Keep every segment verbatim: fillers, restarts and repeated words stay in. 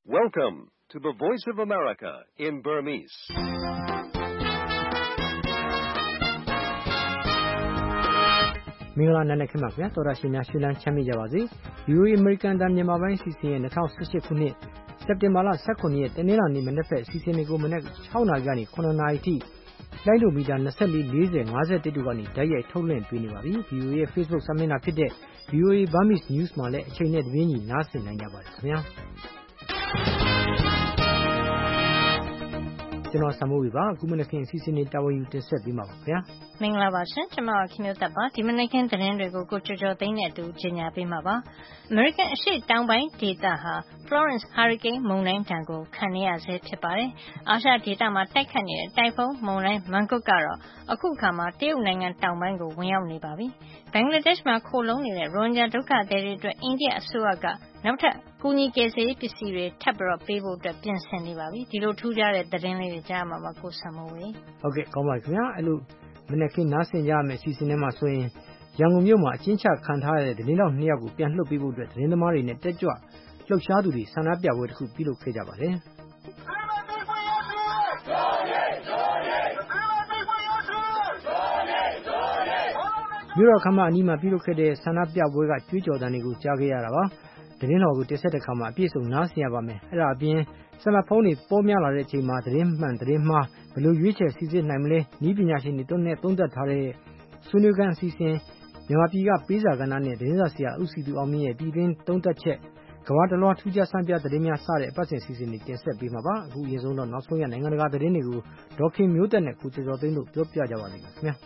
Welcome to the Voice of America in Burmese. ။မင်္ဂလာနံနက်ခင်းပါခင်ဗျာတော်ရရှိများရှင်းလန်းချမ်းမြေ့ကြပါစေ။ V O A American တန်မြန်မာပိုင်းစီစဉ်ရဲ့၂၀၁၈ခုနှစ်စက်တင်ဘာလ၁၇ရက်တနင်္လာနေ့မနက်ဖက်စီစဉ်တွေကိုမနက်၆နာရီကနေ၇နာရီထိလိုင်းဒိုမီတာ၂၄ ၄၀ ၅၁တို့ကနေဓာတ်ရိုက်ထုတ်လွှင့်ပေးနေပါပြီ။ V O A ရဲ့ Facebook စာမျက်နှာဖြစ်တဲ့ V O A Burmese News မှာလည်းအချိန်နဲ့တပြေးညီနားဆင်နိုင်ကြပါတယ်ခင်ဗျာ။ကျွန်တော်ဆမိုးဝေပါအခုမနက်ခင်းအစီအစဉ်တွေတာဝန်ယူတင်ဆက်ပေးမှာပါခင်ဗျာမင်္ဂလာပါရှင်ကျွန်မခင်မျိုးသက်ပါဒီမနက်ခင်းသတင်းတွေကိုကိုကျော်ကျော်သိန်းနဲ့အတူကြီးညာပေးမှာပါ American အရှေ့တောင်ပိုင်းဒေသဟာ Florence Hurricane မုန်တိုင်းဒဏ်ကိုခံနေရဆဲဖြစ်ပါတယ်အာရှဒေသမှာတိုက်ခတ်နေတဲ့တိုင်ဖုန်းမုန်တိုင်းမန်ကုတ်ကတော့အခုခါမှာတရုတ်နိုင်ငံတောင်ပိုင်းကိုဝင်ရောက်နေပါပြီဘင်္ဂလားဒေ့ရှ်မှာခိုလုံနေတဲ့ရိုဟင်ဂျာဒုက္ခသည်တွေအတွက်အိန္ဒိယအစိုးရကနောက်ထပ်ကူညီကယ်ဆယ်ရေးပစ္စည်းတွေထပ်ပြီးပေးဖို့အတွက်ပြင်ဆင်နေပါပြီဒီလိုထူးခြားတဲ့သတင်းလေးတွေကြားမှာပါကိုဆံမိုးဝေဟုတ်ကဲ့ကောင်းပါခင်ဗျာအဲ့လိုမနေ့ကနားဆင်ကြရမယ့်အစီအစဉ်ထဲမှာဆိုရင်ရန်ကုန်မြို့မှာအချင်းချခံထားရတဲ့သတင်းတော်နှစ်ယောက်ကိုပြန်လှုပ်ပေးဖို့အတွက်သတင်းသမားတွေနဲ့တက်ကြွလှုပ်ရှားသူတွေဆန္ဒပြပွဲတစ်ခုပြုလုပ်ခဲ့ကြပါတယ်မြို့တော်ခမ်းမအနီးမှာပြုလုပ်ခဲ့တဲ့ဆန္ဒပြပွဲကကြွေးကြော်သံတွေကိုကြားခဲ့ရတာပါသတင်းတော်ကိုတင်ဆက်တဲ့အခါမှာအပြည့်စုံနားဆင်ရပါမယ်အဲ့ဒါအပြင်ဆယ်မဖုန်းတွေပေါ်များလာတဲ့အချိန်မှာသတင်းမှန်သတင်းမှားဘယ်လိုရွေးချယ်စီစစ်နိုင်မလဲဤပညာရှင်တွေတို့နဲ့သုံးသပ်ထားတဲ့ဆွေးနွေးခန်းအစီအစဉ်မြန်မာပြည်ကပေးစာကဏ္ဍနဲ့သတင်းစာဆရာဦးစီသူအောင်မြင့်ရဲ့ပြည်တွင်းသုံးသပ်ချက်ကမ္ဘာတလွှားထူးခြားဆန်းပြသတင်းများစတဲ့အပတ်စဉ်အစီအစဉ်တွေတင်ဆက်ပေးမှာပါအခုအရင်ဆုံးတော့နောက်ဆုံးရနိုင်ငံတကာသတင်းတွေကိုဒေါက်ခင်မျိုးသက်နဲ့ကိုကျော်ကျော်သိန်းတို့ပြောပြကြပါလိမ့်မယ်ခင်ဗျာ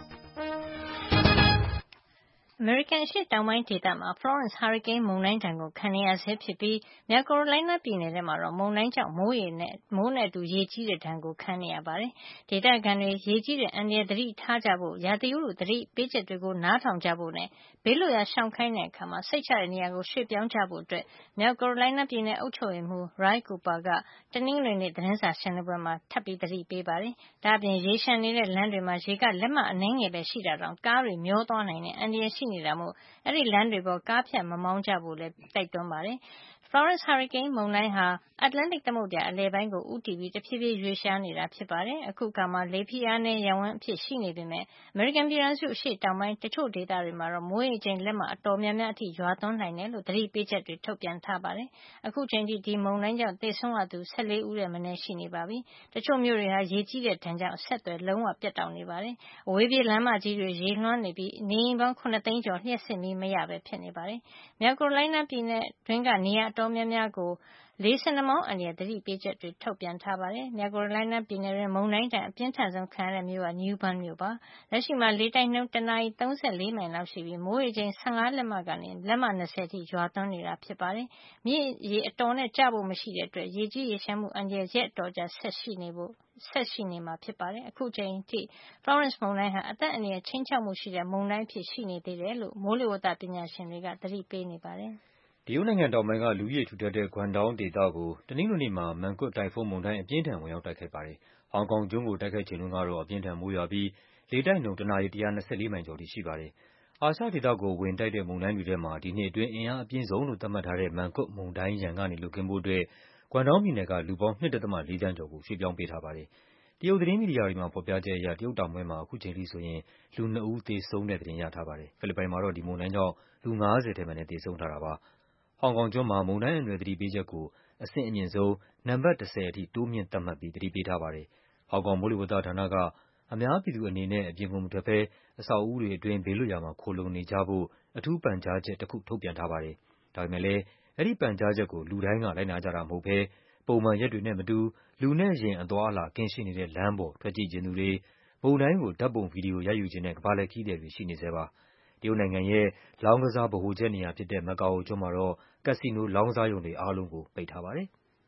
American အရှေ့တောင်ပိုင်းဒေသမှာ Florence Hurricane မုန်တိုင်းဒဏ်ကိုခံနေရဆဲဖြစ်ပြီးမြောက်ကယ်ရိုလိုင်းနားပြည်နယ်ထဲမှာတော့မုန်တိုင်းကြောင့်မိုးရေနဲ့မိုးနဲ့အတူရေကြီးတဲ့ဒဏ်ကိုခံနေရပါတယ်။ဒေသခံတွေရေကြီးတဲ့အန္တရာယ်သတိထားကြဖို့ရာသီဥတုသတိပေးချက်တွေကိုနားထောင်ကြဖို့နဲ့ဘေးလွတ်ရာရှောင်ခိုင်းတဲ့အခါမှာစိတ်ချတဲ့နေရာကိုရွှေ့ပြောင်းကြဖို့အတွက်မြောက်ကယ်ရိုလိုင်းနားပြည်နယ်အုပ်ချုပ်ရေးမှူး Roy Cooper ကတနင်္ဂနွေနေ့သတင်းစာရှင်းလင်းပွဲမှာထပ်ပြီးသတိပေးပါတယ်။ဒါ့အပြင်ရေရှမ်းနေတဲ့လမ်းတွေမှာရေကလက်မအနှဲငယ်ပဲရှိတာတောင်ကားတွေမျောသွားနိုင်တဲ့အန္တရာယ်ရှိနေတာမို့အဲ့ဒီလမ်းတွေပေါ်ကားဖြတ်မမောင်းကြဖို့လည်းတိုက်တွန်းပါတယ်။ Florence Hurricane မုန်တိုင်းဟာ Atlantic သမုဒ္ဒရာအလယ်ပိုင်းကိုဦးတည်ပြီးတဖြည်းဖြည်းရွေ့လျားနေတာဖြစ်ပါတယ်။အခုအခါမှာလေဖိအားနည်းရပ်ဝန်းအဖြစ်ရှိနေပေမဲ့ American ပြည်ထောင်စုအရှေ့တောင်ပိုင်းတချို့ဒေသတွေမှာတော့မိုးရေချိန်လက်မအတော်များများအထိရွာသွန်းနိုင်တယ်လို့သတိပေးချက်တွေထုတ်ပြန်ထားပါတယ်။အခုချိန်ထိဒီမုန်တိုင်းကြောင့်သေဆုံးရသူ၁၄ဦးထက်မနည်းရှိနေပါပြီ။တချို့မြို့တွေဟာရေကြီးတဲ့ဒဏ်ကြောင့်အဆက်အသွယ်လုံးဝပြတ်တောက်နေပါတယ်။အဝေးပြေးလမ်းမကြီးတွေရေလွှမ်းနေပြီးနေအိမ်ပေါင်း၇သိန်းကျော်လျှပ်စစ်မီးမရပဲဖြစ်နေပါတယ်။မြောက်ကယ်ရိုလိုင်းနားပြည်နယ်တွင်းကနေရာအတော်များများကိုလေဆင်နှာမောင်းအန္တရာယ်သတိပေးချက်တွေထုတ်ပြန်ထားပါတယ်။မြောက်ကယ်ရိုလိုင်းနားပြည်နယ်တွင်းမုန်တိုင်းဒဏ်အပြင်းထန်ဆုံးခံရတဲ့မြို့က New Bern မြို့ပါ။လက်ရှိမှာလေတိုက်နှုန်းတနာရီ၃၄မိုင်လောက်ရှိပြီးမိုးရေချိန်၁၅လက်မကနေလက်မ၂၀အထိရွာသွန်းနေတာဖြစ်ပါတယ်။မြစ်ရေအတော်နဲ့ကျဖို့မရှိတဲ့အတွက်ရေကြီးရေရှမ်းမှုအန္တရာယ်ရက်အတော်ကြာဆက်ရှိနေဖို့ဆက်ရှိနေမှာဖြစ်ပါတယ်။အခုချိန်ထိ Florence မုန်တိုင်းဟာအသက်အန္တရာယ်ခြိမ်းခြောက်မှုရှိတဲ့မုန်တိုင်းအဖြစ်ရှိနေသေးတယ်လို့မိုးလေဝသပညာရှင်တွေကသတိပေးနေပါတယ်။တရုတ်နိုင်ငံတောင်ပိုင်းကလူဦးရေထူထပ်တဲ့ Guangdong ဒေသကိုတနင်္ဂနွေနေ့မှာမန်ကွတ်တိုင်ဖုန်းမုန်တိုင်းအပြင်းထန်ဝင်ရောက်တိုက်ခတ်ပါတယ်။ဟောင်ကောင်ကျွန်းကိုတိုက်ခတ်ချိန်တုန်းကတော့အပြင်းထန်မိုးရွာပြီးလေတိုက်နှုန်းတနာရီ၁၂၄မိုင်ကျော်ထိရှိပါတယ်။အာရှဒေသကိုဝင်တိုက်တဲ့မုန်တိုင်းတွေထဲမှာဒီနှစ်အတွင်းအင်အားအပြင်းဆုံးလို့သတ်မှတ်ထားတဲ့မန်ကွတ်မုန်တိုင်းရန်ကနေလွတ်ကင်းဖို့အတွက် Guangdong ပြည်နယ်ကလူပေါင်း ၂ ဒသမ ၄ သန်းကျော်ကိုရွှေ့ပြောင်းပေးထားပါတယ်။တရုတ်သတင်းမီဒီယာတွေမှာဖော်ပြချက်အရတရုတ်တောင်ပိုင်းမှာအခုချိန်ထိဆိုရင်လူနှစ်ဦးသေဆုံးတဲ့သတင်းရထားပါတယ်။ဖိလစ်ပိုင်မှာတော့ဒီမုန်တိုင်းကြောင့်လူ၅၀ထက်မနည်းသေဆုံးထားတာပါ။ဟောင်ကောင်ကျွန်းမှာမုန်တိုင်းအန္တရာယ်သတိပေးချက်ကိုအဆင့်အမြင့်ဆုံးနံပါတ်၁၀အထိတိုးမြှင့်သတ်မှတ်ပြီးသတိပေးထားပါတယ်။ဟောင်ကောင်မိုးလေဝသဌာနကအများပြည်သူအနေနဲ့အပြင်ကိုမထွက်ဘဲအဆောက်အဦတွေအတွင်းဘေးလွတ်ရာမှာခိုလှုံနေကြဖို့အထူးပန်ကြားချက်တစ်ခုထုတ်ပြန်ထားပါတယ်။ဒါပေမဲ့လည်းအဲဒီပန်ကြားချက်ကိုလူတိုင်းကလိုက်နာကြတာမဟုတ်ဘဲပုံမှန်ရက်တွေနဲ့မတူလူနဲ့ယာဉ်အသွားအလာကင်းရှင်းနေတဲ့လမ်းပေါ်ထွက်ကြည့်ချင်သူတွေမုန်တိုင်းကိုဓာတ်ပုံဗီဒီယိုရိုက်ယူချင်တဲ့ကမ္ဘာလှည့်ခရီးသည်တွေရှိနေဆဲပါ။တရုတ်နိုင်ငံရဲ့လောင်းကစားဗဟိုချက်နေရာဖြစ်တဲ့မက်ကာအိုကျွန်းမှာတော့ကက်ဆီနိုလောင်းကစားရုံတွေအားလုံးကိုပိတ်ထားပါတယ်။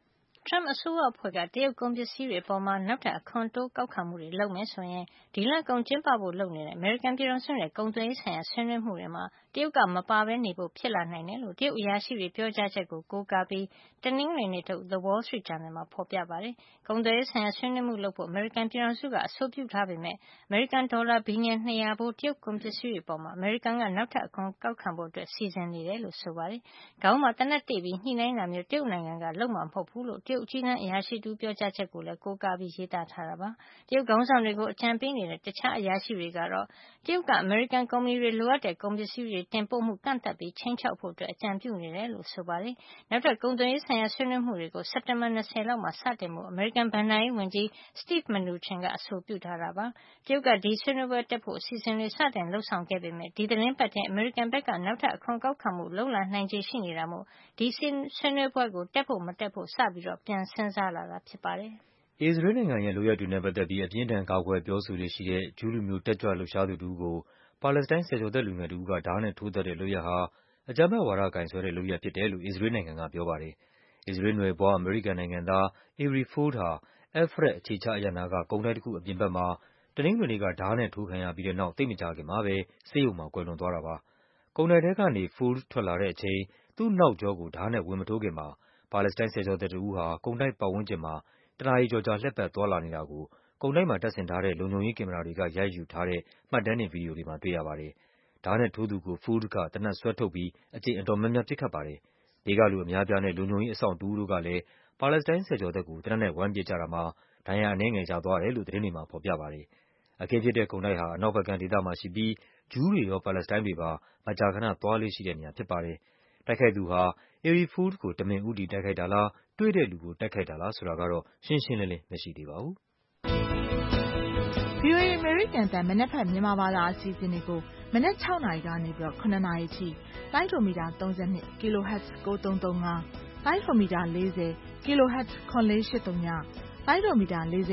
Trump အစိုးရအဖွဲ့ကတရုတ်ကုန်ပစ္စည်းတွေအပေါ်နောက်ထပ်အခွန်တိုးကောက်ခံမှုတွေလုပ်မယ်ဆိုရင်ဒီလကုန်ကျင်းပဖို့လုပ်နေတဲ့အမေရိကန်ပြည်ထောင်စုနဲ့ကုန်သွယ်ရေးဆိုင်ရာဆွေးနွေးမှုတွေမှာတရုတ်ကမပါဘဲနေဖို့ဖြစ်လာနိုင်တယ်လို့တရုတ်အရာရှိတွေပြောကြားချက်ကိုကိုးကားပြီးတနင်္ဂနွေနေ့ထုတ် The Wall Street Journal မှာဖော်ပြပါတယ်။ကုန်သွယ်ရေးဆိုင်ရာဆွေးနွေးမှုလုပ်ဖို့အမေရိကန်ပြည်ထောင်စုကအဆိုပြုထားပေမဲ့အမေရိကန်ဒေါ်လာဘီလီယံနှစ်ရာဖိုးတရုတ်ကုန်ပစ္စည်းတွေအပေါ်အမေရိကန်ကနောက်ထပ်အခွန်ကောက်ခံဖို့စီစဉ်နေတယ်လို့ဆိုပါတယ်။ခေါင်းမှာသေနတ်တေ့ပြီးညှိနှိုင်းတာမျိုးတရုတ်နိုင်ငံကလုပ်မှာမဟုတ်ဘူးလို့တရုတ်အကြီးတန်းအရာရှိတူပြောကြားချက်ကိုလည်းကိုးကားပြီးရေးသားထားတာပါ။တရုတ်ခေါင်းဆောင်တွေကိုအကြံပေးနေတဲ့တခြားအရာရှိတွေကတော့တရုတ်ကအမေရိကန်ကုမ္ပဏီတွေလိုအပ်တဲ့ကုန်ပစ္စည်းတွေတင်ပို့မှုကန့်သတ်ပြီးခြိမ်းခြောက်ဖို့အကြံပြုနေတယ်လို့ဆိုပါတယ်။နောက်ထပ်ကုန်သွယ်ရေးဆိုင်ရာဆွေးနွေးမှုတွေကိုစက်တင်ဘာ၂၀လောက်မှာစတင်ဖို့အမေရိကန်ဘဏ္ဍာရေးဝန်ကြီး Steve Mnuchin ကအဆိုပြုထားတာပါ။တရုတ်ကဒီဆွေးနွေးပွဲတက်ဖို့အစီအစဉ်တွေစတင်လုပ်ဆောင်ခဲ့ပေမဲ့ဒီသီတင်းပတ်ထဲအမေရိကန်ဘက်ကနောက်ထပ်အခွန်ကောက်ခံမှုလုပ်လာနိုင်ခြေရှိနေတာမို့ဒီဆွေးနွေးပွဲကိုတက်ဖို့မတက်ဖို့စပြီးပြန်စဉ်းစားလာတာဖြစ်ပါတယ်။အစ္စရေးနိုင်ငံရဲ့လုပ်ရပ်တွေနဲ့ပတ်သက်ပြီးအပြင်းအထန်ကာကွယ်ပြောဆိုလေ့ရှိတဲ့ဂျူးလူမျိုးတက်ကြွလှုပ်ရှားသူတဦးကိုပါလက်စတိုင်းဆယ်ကျော်သက်လူငယ်တဦးကဓားနဲ့ထိုးသတ်တဲ့လုပ်ရပ်ဟာအကြမ်းဖက်ဝါဒကိုင်စွဲတဲ့လုပ်ရပ်ဖြစ်တယ်လို့အစ္စရေးနိုင်ငံကပြောပါတယ်။အစ္စရေးနွယ်ဖွားအမေရိကန်နိုင်ငံသား Ari Ford ဟာ Efrat အခြေချရပ်နားကကုန်တိုက်တခုအပြင်ဘက်မှာတနင်္ဂနွေနေ့ကဓားနဲ့ထိုးခံရပြီးတဲ့နောက်သိပ်မကြာခင်မှာပဲဆေးရုံမှာကွယ်လွန်သွားတာပါ။ကုန်တိုက်ထဲကနေ Ford ထွက်လာတဲ့အချိန်သူ့နောက်ကျောကိုဓားနဲ့ဝင်မထိုးခင်မှာပါလက်စတိုင်းဆယ်ကျော်သက်တဦးဟာကုန်တိုက်ပတ်ဝန်းကျင်မှာတနာရီကျော်ကြာလှည့်ပတ်သွားလာနေတာကိုကုန်တိုက်မှာတပ်ဆင်ထားတဲ့လုံခြုံရေးကင်မရာတွေကရိုက်ယူထားတဲ့မှတ်တမ်းတင်ဗွီဒီယိုတွေမှာတွေ့ရပါတယ်။ဓားနဲ့ထိုးသူကို Ford ကသေနတ်ဆွဲထုတ်ပြီးအကြိမ်အတော်များများပစ်ခတ်ပါတယ်။ဘေးကလူအများအပြားနဲ့လုံခြုံရေးအစောင့်တဦးတို့ကလည်းပါလက်စတိုင်းဆယ်ကျော်သက်ကိုသေနတ်နဲ့ဝိုင်းပစ်ကြတာမှာဒဏ်ရာအနည်းငယ်ရသွားတယ်လို့သတင်းတွေမှာဖော်ပြပါတယ်။အခင်းဖြစ်တဲ့ကုန်တိုက်ဟာအနောက်ဘက်ကမ်းဒေသမှာရှိပြီးဂျူးတွေရောပါလက်စတိုင်းတွေပါမကြာခဏသွားလေ့ရှိတဲ့နေရာဖြစ်ပါတယ်။တိုက်ခိုက်သူဟာ Ari Ford ကိုတမင်ဦးတည်တိုက်ခိုက်တာလားတွေ့တဲ့လူကိုတိုက်ခိုက်တာလားဆိုတာကတော့ရှင်းရှင်းလင်းလင်းမရှိသေးပါဘူး။ဗွီအိုအေ အမေရိကန်အသံမနက်ဖြန်မြန်မာဘာသာအစီအစဉ်တွေကိုမနက်၆နာရီကနေပြီးတော့၇နာရီထိလိုင်းဒိုမီတာသုံး၂ kHz ကိုသုံးသုံး၅ လိုင်းဒိုမီတာ၄၀ kHz ခွန်လေးရှစ်သုံးည လိုင်းဒိုမီတာ၄၈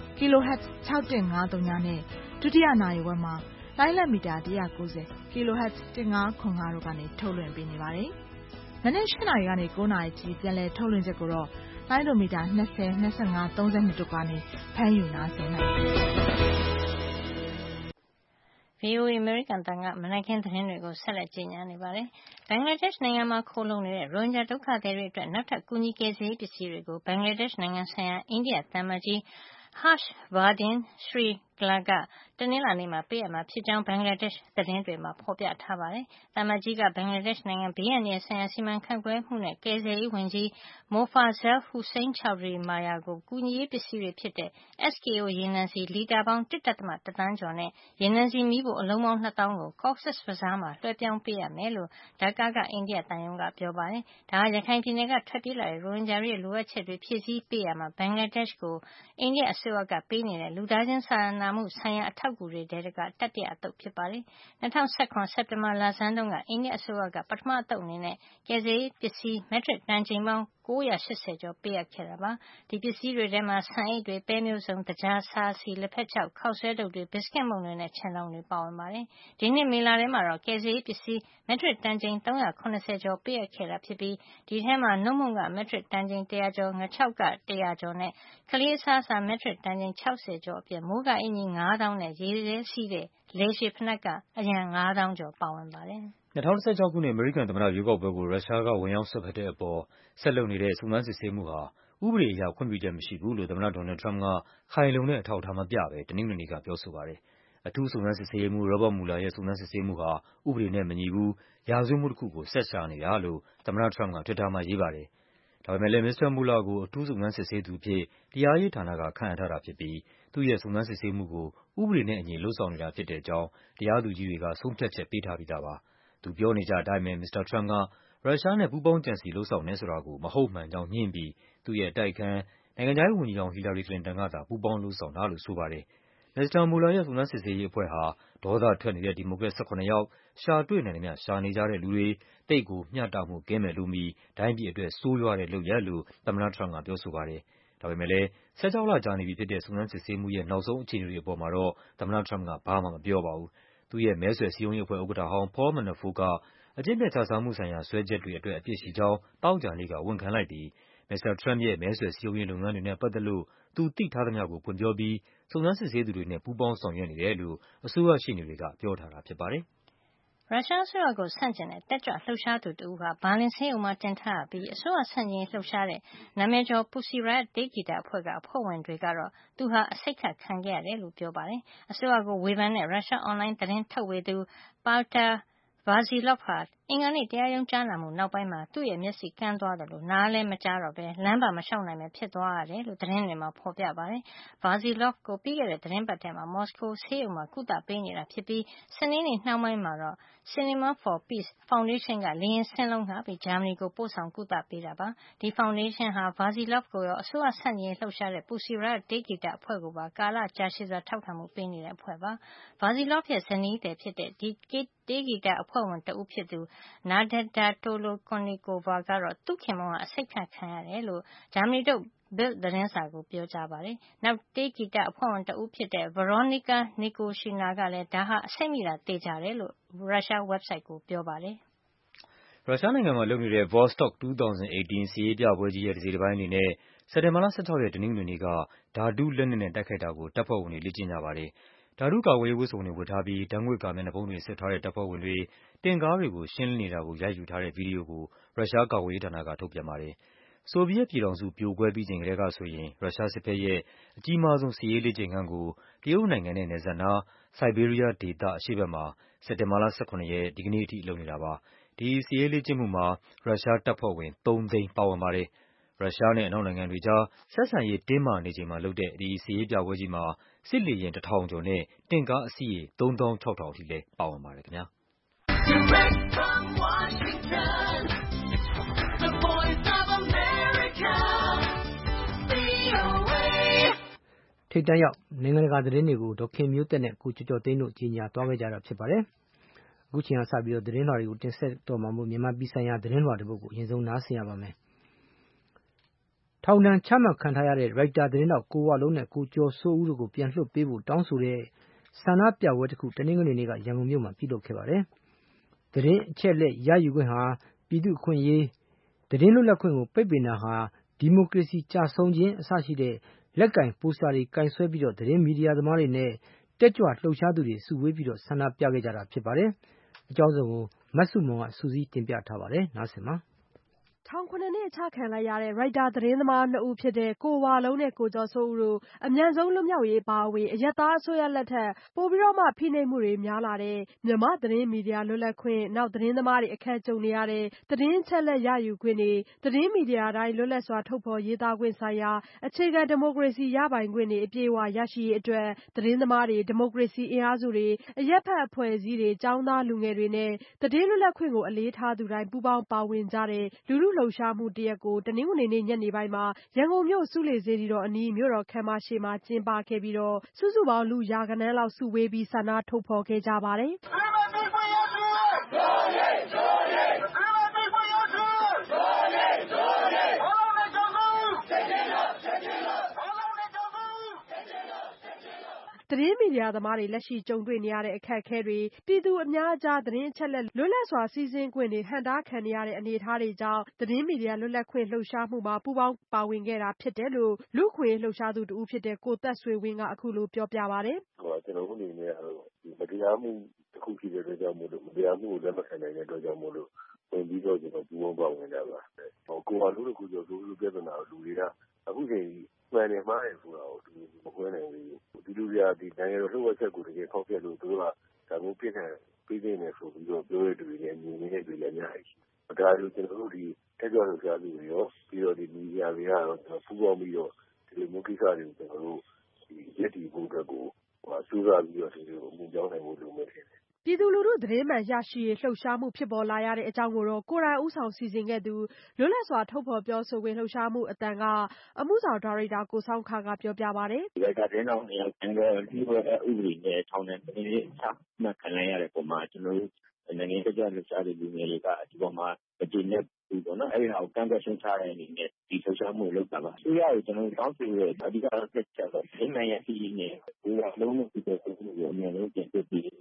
kHz ၆၁၅သုံးညနဲ့ဒုတိယနာရီဝက်မှာလိုင်းလက်မီတာ၁၉၀ kHz ၁၅ခွန်၅တို့ကနေထုတ်လွှင့်ပေးနေပါတယ်။မနက်၈နာရီကနေ၉နာရီထိပြန်လည်ထုတ်လွှင့်ချက်ကိုတော့လိုင်းဒိုမီတာ၂၀ ၂၅ ၃၂တို့ကနေဖမ်းယူနားဆင်နိုင်ပါတယ်။ ဗွီအိုအေ အမေရိကန်အသံကမနက်ခင်းသတင်းတွေကိုဆက်လက်ကြေညာနေပါတယ်။ဘင်္ဂလားဒေ့ရှ်နိုင်ငံမှာခိုလှုံနေတဲ့ရိုဟင်ဂျာဒုက္ခသည်တွေအတွက်နောက်ထပ်ကူညီကယ်ဆယ်ရေးပစ္စည်းတွေကိုဘင်္ဂလားဒေ့ရှ်နိုင်ငံဆိုင်ရာအိန္ဒိယသံအမတ်ကြီး Harsh Vardhan Shringla ကတနင်္လာနေ့မှာပေးအပ်မှာဖြစ်ကြောင်းဘင်္ဂလားဒေ့ရှ်သတင်းတွေမှာဖော်ပြထားပါတယ်။သံအမတ်ကြီးကဘင်္ဂလားဒေ့ရှ်နိုင်ငံဘေးအန္တရာယ်ဆိုင်ရာစီမံခန့်ခွဲမှုနဲ့ကယ်ဆယ်ရေးဝန်ကြီး Mofazzal Hossain Chowdhury Maia ကိုကူညီရေးပစ္စည်းတွေဖြစ်တဲ့ S K O ရေနံဆီလီတာပေါင်း ၁.၁ သန်းကျော်နဲ့ရေနံဆီမီးဖိုအလုံးပေါင်းနှစ်သောင်းကို Cox's Bazar မှာလွှဲပြောင်းပေးအပ်မယ်လို့ဒါကာကအိန္ဒိယသံရုံးကပြောပါတယ်။ဒါဟာရခိုင်ပြည်နယ်ကထွက်ပြေးလာတဲ့ရိုဟင်ဂျာတွေရဲ့လိုအပ်ချက်တွေဖြည့်ဆည်းပေးရာမှာဘင်္ဂလားဒေ့ရှ်ကိုအိန္ဒိယအစိုးရကပေးနေတဲ့လူသားချင်းစာနာမှုဆိုင်ရာအထောက်အကူတွေထဲကတတိယအသုတ်ဖြစ်ပါတယ်။၂၀၁၇စက်တင်ဘာလဆန်းတုန်းကအိန္ဒိယအစိုးရကပထမအသုတ်အနေနဲ့ကယ်ဆယ်ရေးပစ္စည်းမက်ထရစ်တန်ချိန်ပေါင်း၉၈၀ကျော်ပေးအပ်ခဲ့တာပါ။ဒီပစ္စည်းတွေထဲမှာဆန်အိတ်တွေပဲမျိုးစုံသကြားဆားဆီလက်ဖက်ခြောက်ခေါက်ဆွဲတုပ်တွေဘီစကစ်မုန့်တွေနဲ့ခြင်တုံတွေပါဝင်ပါတယ်။ဒီနှစ်မေလထဲမှာတော့ကယ်ဆယ်ရေးပစ္စည်းမက်ထရစ်တန်ချိန်၃၇၀ကျော်ပေးအပ်ခဲ့တာဖြစ်ပြီးဒီထဲမှာနှုတ်မုန့်ကမက်ထရစ်တန်ချိန်၁၀၀ကျော်ငါးခြောက်က၁၀၀ကျော်နဲ့ကလေးအစားအစာမက်ထရစ်တန်ချိန်၆၀ကျော်အပြင်မိုးကာအင်ကြီးငါးသောင်းနဲ့ရေထဲစီးတဲ့လည်ရှည်ဖိနပ်ကအရံငါးသောင်းကျော်ပါဝင်ပါတယ်။၂၀၁၆ခုနှစ်အမေရိကန်သမ္မတရွေးကောက်ပွဲကိုရုရှားကဝင်ရောက်စွက်ဖက်တဲ့အပေါ်ဆက်လုပ်နေတဲ့စုံစမ်းစစ်ဆေးမှုဟာဥပဒေအရခွင့်ပြုချက်မရှိဘူးလို့သမ္မတဒေါ်နယ်လ်ဒ် ထရမ့်ပ်ကခိုင်လုံတဲ့အထောက်အထားမပြဘဲတနင်္ဂနွေနေ့ကပြောဆိုပါတယ်။အထူးစုံစမ်းစစ်ဆေးရေးမှူး Robert Mueller ရဲ့စုံစမ်းစစ်ဆေးမှုဟာဥပဒေနဲ့မညီဘူး၊ရာဇဝတ်မှုတခုကိုဆက်ရှာနေတာလို့သမ္မတထရမ့်ပ်က Twitter မှာရေးပါတယ်။ဒါပေမဲ့လည်း မစ္စတာ Mueller ကိုအထူးစုံစမ်းစစ်ဆေးသူအဖြစ်တရားရေးဌာနကခန့်အပ်ထားတာဖြစ်ပြီးသူ့ရဲ့စုံစမ်းစစ်ဆေးမှုကိုဥပဒေနဲ့အညီလုပ်ဆောင်နေတာဖြစ်တဲ့အကြောင်းတရားသူကြီးတွေကဆုံးဖြတ်ချက်ပေးထားပြီးသားပါ။သူပြောနေကျအတိုင်းပဲမစ္စတာထရမ့်ပ်ကရုရှားနဲ့ပူးပေါင်းကြံစည်လုပ်ဆောင်တယ်ဆိုတာကိုမဟုတ်မှန်ကြောင်းငြင်းပြီးသူ့ရဲ့အတိုက်အခံနိုင်ငံခြားရေးဝန်ကြီးဟောင်း Hillary Clinton ကသာပူးပေါင်းလုပ်ဆောင်တာလို့ဆိုပါတယ်။မစ္စတာ Mueller ရဲ့စုံစမ်းစစ်ဆေးရေးအဖွဲ့ဟာဒေါသထွက်နေတဲ့ဒီမိုကရက်၁၇ယောက်ရှာတွေ့နိုင်သမျှရှာနေကြတဲ့လူတွေသိပ်ကိုမျှတမှုကင်းမဲ့လွန်းပြီးတိုင်းပြည်အတွက်ဆိုးရွားတဲ့လုပ်ရပ်လို့သမ္မတထရမ့်ပ်ကပြောဆိုပါတယ်။ဒါပေမဲ့လည်း၁၆လကြာနေပြီဖြစ်တဲ့စုံစမ်းစစ်ဆေးမှုရဲ့နောက်ဆုံးအခြေအနေတွေအပေါ်မှာတော့သမ္မတထရမ့်ပ်ကဘာမှမပြောပါဘူး။သူ့ရဲ့မဲဆွယ်စည်းရုံးရေးအဖွဲ့ဥက္ကဋ္ဌဟောင်း Paul Manafort ကအကျင့်ပျက်ခြစားမှုဆိုင်ရာစွဲချက်တွေအတွက်အပြစ်ရှိကြောင်းသောကြာနေ့ကဝန်ခံလိုက်ပြီးမစ္စတာထရမ့်ပ်ရဲ့မဲဆွယ်စည်းရုံးရေးလုပ်ငန်းတွေနဲ့ပတ်သက်လို့သူသိထားသမျှကိုဖွင့်ပြောပြီး စုံစမ်းစစ်ဆေးသူတွေနဲ့ ပူးပေါင်းဆောင်ရွက်နေတယ်လို့ အစိုးရရှေ့နေတွေကပြောထားတာဖြစ်ပါတယ်။ရုရှားအစိုးရကိုဆန့်ကျင်တဲ့တက်ကြွလှုပ်ရှားသူတဦးဟာဘာလင်ဆေးရုံမှာတင်ထားရပြီးအစိုးရဆန့်ကျင်ရေးလှုပ်ရှားတဲ့နာမည်ကျော် Pussy Riot တေးဂီတအဖွဲ့ကအဖွဲ့ဝင်တွေကတော့သူဟာအဆိပ်ခတ်ခံခဲ့ရတယ်လို့ပြောပါတယ်။အစိုးရကိုဝေဖန်တဲ့ရုရှားအွန်လိုင်းသတင်းထုတ်ဝေသူ Pavel Vazilov ဟာအင်္ဂါနေ့တရားရုံးကြားနာမှုနောက်ပိုင်းမှာသူ့ရဲ့မျက်စိကန်းသွားသလိုနားလည်းမကြားတော့ပဲလမ်းပါမလျှောက်နိုင်ပဲဖြစ်သွားရတယ်လို့သတင်းတွေမှာဖေါ်ပြပါတယ်။ Vazilov ကိုပြီးခဲ့တဲ့သတင်းပတ်ထဲမှာမော်စကိုဆေးရုံမှာကုသပေးနေတာဖြစ်ပြီးစနေနေ့နှောင်းပိုင်းမှာတော့ Cinema for Peace ဖေါင်ဒေးရှင်းကလေယာဉ်စင်းလုံးငှားပြီးဂျာမနီကိုပို့ဆောင်ကုသပေးတာပါ။ ဒီဖေါင်ဒေးရှင်းဟာ Vazilov ကိုရောအစိုးရဆန့်ကျင်ရေးလှုပ်ရှားတဲ့ Pussy Riot တေးဂီတအဖွဲ့ကိုပါကာလကြာရှည်စွာထောက်ခံမှုပေးနေတဲ့အဖွဲ့ပါ။ Vazilov ရဲ့ဇနီးသည်ဖြစ်တဲ့ဒီတေးဂီတအဖွဲ့ဝင်တဦးဖြစ်သူ Nadezhda Tolokonnikova ကတော့သူ့ခင်ပွန်းဟာအဆိပ်ခတ်ခံရတယ်လို့ဂျာမနီထုတ် Bild သတင်းစာကိုပြောကြားပါတယ်။ နောက်တေးဂီတအဖွဲ့ဝင်တဦးဖြစ်တဲ့ Veronika Nikoshina ကလည်းဒါဟာအဆိပ်မိတာသေချာတယ်လို့ရုရှား ဝက်ဘ်ဆိုက်ကိုပြောပါတယ်။ရုရှားနိုင်ငံမှာလုပ်နေတဲ့ Vostok ၂၀၁၈ စစ်ရေးပြပွဲကြီးရဲ့တစိတ်တပိုင်းအနေနဲ့စက်တင်ဘာလ ၁၆ ရက် တနင်္ဂနွေနေ့က ဓာတုလက်နက်နဲ့တိုက်ခိုက်တာကို တပ်ဖွဲ့ဝင်တွေလေ့ကျင့်ကြပါတယ်။ ဓာတုကာကွယ်ရေးဝတ်စုံတွေဝတ်ထားပြီး ဓာတ်ငွေ့ကာမျက်နှာဖုံးတွေစွပ်ထားတဲ့တပ်ဖွဲ့ဝင်တွေ တင့်ကားတွေကိုရှင်းလင်းနေတာကိုရိုက်ယူထားတဲ့ဗွီဒီယိုကို ရုရှားကာကွယ်ရေးဌာနကထုတ်ပြန်ပါတယ်။ ဆိုဗီယက်ပြည်ထောင်စုပြိုကွဲပြီးချိန်ကတည်းကဆိုရင် ရုရှားစစ်ဘက်ရဲ့အကြီးမားဆုံးစစ်ရေးလေ့ကျင့်ခန်းကို တရုတ်နိုင်ငံနဲ့နယ်စပ်နား ဆိုက်ဘေးရီးယားဒေသအရှေ့ဘက်မှာ စက်တင်ဘာလ ၁၇ ရက် ဒီကနေ့အထိလုပ်နေတာပါ။ ဒီစစ်ရေးလေ့ကျင့်မှုမှာ ရုရှားတပ်ဖွဲ့ဝင် သုံးသိန်းပါဝင်ပါတယ်။ ရုရှားနဲ့အနောက်နိုင်ငံတွေကြား ဆက်ဆံရေးတင်းမာနေချိန်မှာလုပ်တဲ့ ဒီစစ်ရေးပြပွဲကြီးမှာ စစ်လေယာဉ် တထောင်ကျော်နဲ့ တင့်ကားအစီးရေ သုံးသောင်းခြောက်ထောင်ထိလည်းပါဝင်ပါတယ်ခင်ဗျာ။ထိပ်တန်းရောက်နိုင်ငံတကာသတင်းတွေကိုဒေါ်ခင်မျိုးသက်နဲ့ကိုကျော်ကျော်သိန်းတို့ကြီးညာသွားခဲ့ကြတာဖြစ်ပါတယ်။အခုချိန်ကစပြီးတော့သတင်းလွှာတွေကိုတင်ဆက်တော့မှာမို့မြန်မာပြည်ဆိုင်ရာသတင်းလွှာတစ်ပုဒ်ကိုအရင်ဆုံးနားဆင်ရပါမယ်။ထောင်ဒဏ်ချမှတ်ခံထားရတဲ့ ရိုက်တာသတင်းတောက်ကိုဝလုံးနဲ့ကိုကျော်စိုးဦးတို့ကိုပြန်လွှတ်ပေးဖို့တောင်းဆိုတဲ့ဆန္ဒပြပွဲတစ်ခုတနင်္ဂနွေနေ့ကရန်ကုန်မြို့မှာပြုလုပ်ခဲ့ပါတယ်။သတင်းအချက်အလက်ရယူခွင့်ဟာပြည်သူ့အခွင့်အရေးသတင်းလွတ်လပ်ခွင့်ကိုပိတ်ပင်တာဟာဒီမိုကရေစီကျဆုံးခြင်းအစရှိတဲ့လက်ကင်ပိုစတာတွေကင်ဆွဲပြီးတော့သတင်းမီဒီယာသမားတွေနဲ့တက်ကြွလှုပ်ရှားသူတွေစုဝေးပြီးတော့ဆန္ဒပြခဲ့ကြတာဖြစ်ပါတယ်။အကြောင်းစုံကိုမဆုမွန်ကစူးစီးတင်ပြထားပါတယ်။နားဆင်ပါထောင်ခုနှစ်နှစ်ချခံလိုက်ရတဲ့ရိုက်တာသတင်းသမားနှစ်ဦးဖြစ်တဲ့ကိုဝလုံးနဲ့ကိုကျော်စိုးဦးတို့အမြန်ဆုံးလွတ်မြောက်ရေးအပါအဝင်အရပ်သားအစိုးရလက်ထက်ပိုပြီးတော့မှဖိနှိပ်မှုတွေများလာတဲ့မြန်မာသတင်းမီဒီယာလွတ်လပ်ခွင့်နောက်သတင်းသမားတွေအခက်ကြုံနေရတဲ့သတင်းချက်လက်ရယူခွင့်တွေသတင်းမီဒီယာတိုင်းလွတ်လပ်စွာထုတ်ဖော်ရေးသားခွင့်ဆိုင်ရာအခြေခံဒီမိုကရေစီရပိုင်ခွင့်တွေအပြည့်အဝရရှိရေးအတွက်သတင်းသမားတွေဒီမိုကရေစီအင်အားစုတွေအရက်ဖက်အဖွဲ့အစည်းတွေចောင်းသားလူငယ်တွေနဲ့သတင်းလွတ်လပ်ခွင့်ကိုအလေးထားသူတိုင်းပူးပေါင်းပါဝင်ကြတဲ့လူထုလှုပ်ရှားမှုတရပ်ကိုတနင်္ဂနွေနေ့ညနေပိုင်းမှာရန်ကုန်မြို့ဆူးလေစေတီတော်အနီးမြို့တော်ခန်းမရှေ့မှာကျင်းပခဲ့ပြီးတော့စုစုပေါင်းလူရာဂဏန်းလောက်စုဝေးပြီးဆန္ဒထုတ်ဖော်ခဲ့ကြပါတယ်။ သတင်းမီဒီယာသမားတွေလက်ရှိကြုံတွေ့နေရတဲ့အခက်အခဲတွေပြည်သူအများအကြားသတင်းအချက်အလက်လွတ်လပ်စွာစီးဆင်းခွင့်တွေဟန့်တားခံနေရတဲ့အနေအထားတွေကြောင့်သတင်းမီဒီယာလွတ်လပ်ခွင့်လှုပ်ရှားမှုမှာပူးပေါင်းပါဝင်ခဲ့တာဖြစ်တယ်လို့လူ့အခွင့်အရေးလှုပ်ရှားသူတဦးဖြစ်တဲ့ကိုသက်ဆွေဝင်းကအခုလိုပြောပြပါတယ်။ကျွန်တော်တို့အနေနဲ့မတရားမှုတစ်ခုဖြစ်တဲ့အတွက်ကြောင့်မို့လို့မတရားမှုကိုလက်မခံနိုင်တဲ့အတွက်ကြောင့်မို့လို့ဝင်ပြီးတော့ကျွန်တော်ပူးပေါင်းပါဝင်ကြပါ။ကိုယ်ကလူတို့ကိုကြော်ဆိုးလို့ပြဿနာကိုလူတွေကအခုချိန်မှန်တယ်မှားတယ်ဆိုတာကိုသူမခွဲနိုင်ဘူး။ဒီလူတွေကဒီနိုင်ငံတော်လှုပ်ဝက်ချက်ကိုတကယ်ဖောက်ဖျက်လို့သူတို့ကဒါမျိုးပြစ်ဒဏ်ပေးနေတယ်ဆိုပြီးတော့ပြောတဲ့သူတွေလည်းမြင်နေတဲ့သူတွေလည်းအများကြီး။ဒါလို့ကျွန်တော်တို့ဒီတက်ကြွလှုပ်ရှားသူတွေရောပြီးတော့ဒီမီဒီယာတွေကတော့ကျွန်တော်ပူးပေါင်းပြီးတော့ဒီလိုမျိုးကိစ္စတွေကိုကျွန်တော်တို့ဒီရက်တီဖို့အတွက်ကိုစူးစမ်းပြီးတော့ဒီလိုမြင်ကြောင်းနိုင်ဖို့လိုမယ်ထင်တယ်။ပြည်သူလူထုသတင်းမှန်ရရှိရေးလှုပ်ရှားမှုဖြစ်ပေါ်လာရတဲ့အကြောင်းကိုတော့ကိုယ်တိုင်ဦးဆောင်စီစဉ်ခဲ့သူလွတ်လပ်စွာထုတ်ဖော်ပြောဆိုခွင့်လှုပ်ရှားမှုအသံကအမှုဆောင်ဒါရိုက်တာကိုဆောင်းခကပြောပြပါတယ်။ရိုက်တာသတင်းတောက်နှစ်ယောက်နိုင်ငံတော်ဒီဘက်ဥပဒေနဲ့ထောင်ဒဏ်တစ်နှစ်ချမှတ်ခံလိုက်ရတဲ့ပုံမှာကျွန်တော်တို့နိုင်ငံတက်ကြွလှုပ်ရှားတဲ့လူငယ်တွေကဒီပေါ်မှာမကျေနပ်ဘူးပေါ့နော်။အဲဒီဟာကိုကန့်ကွက်ရှင်းချတဲ့အနေနဲ့ဒီလှုပ်ရှားမှုကိုလုပ်တာပါ။အစိုးရကိုကျွန်တော်တို့တောင်းဆိုရတဲ့အဓိကတော့တစ်ချက်တော့သတင်းမှန်ရရှိရေးနဲ့ဒီကလုံးဝဒီလိုမျိုးကိုအများဆုံးပြန်ပြပြီးကျွန်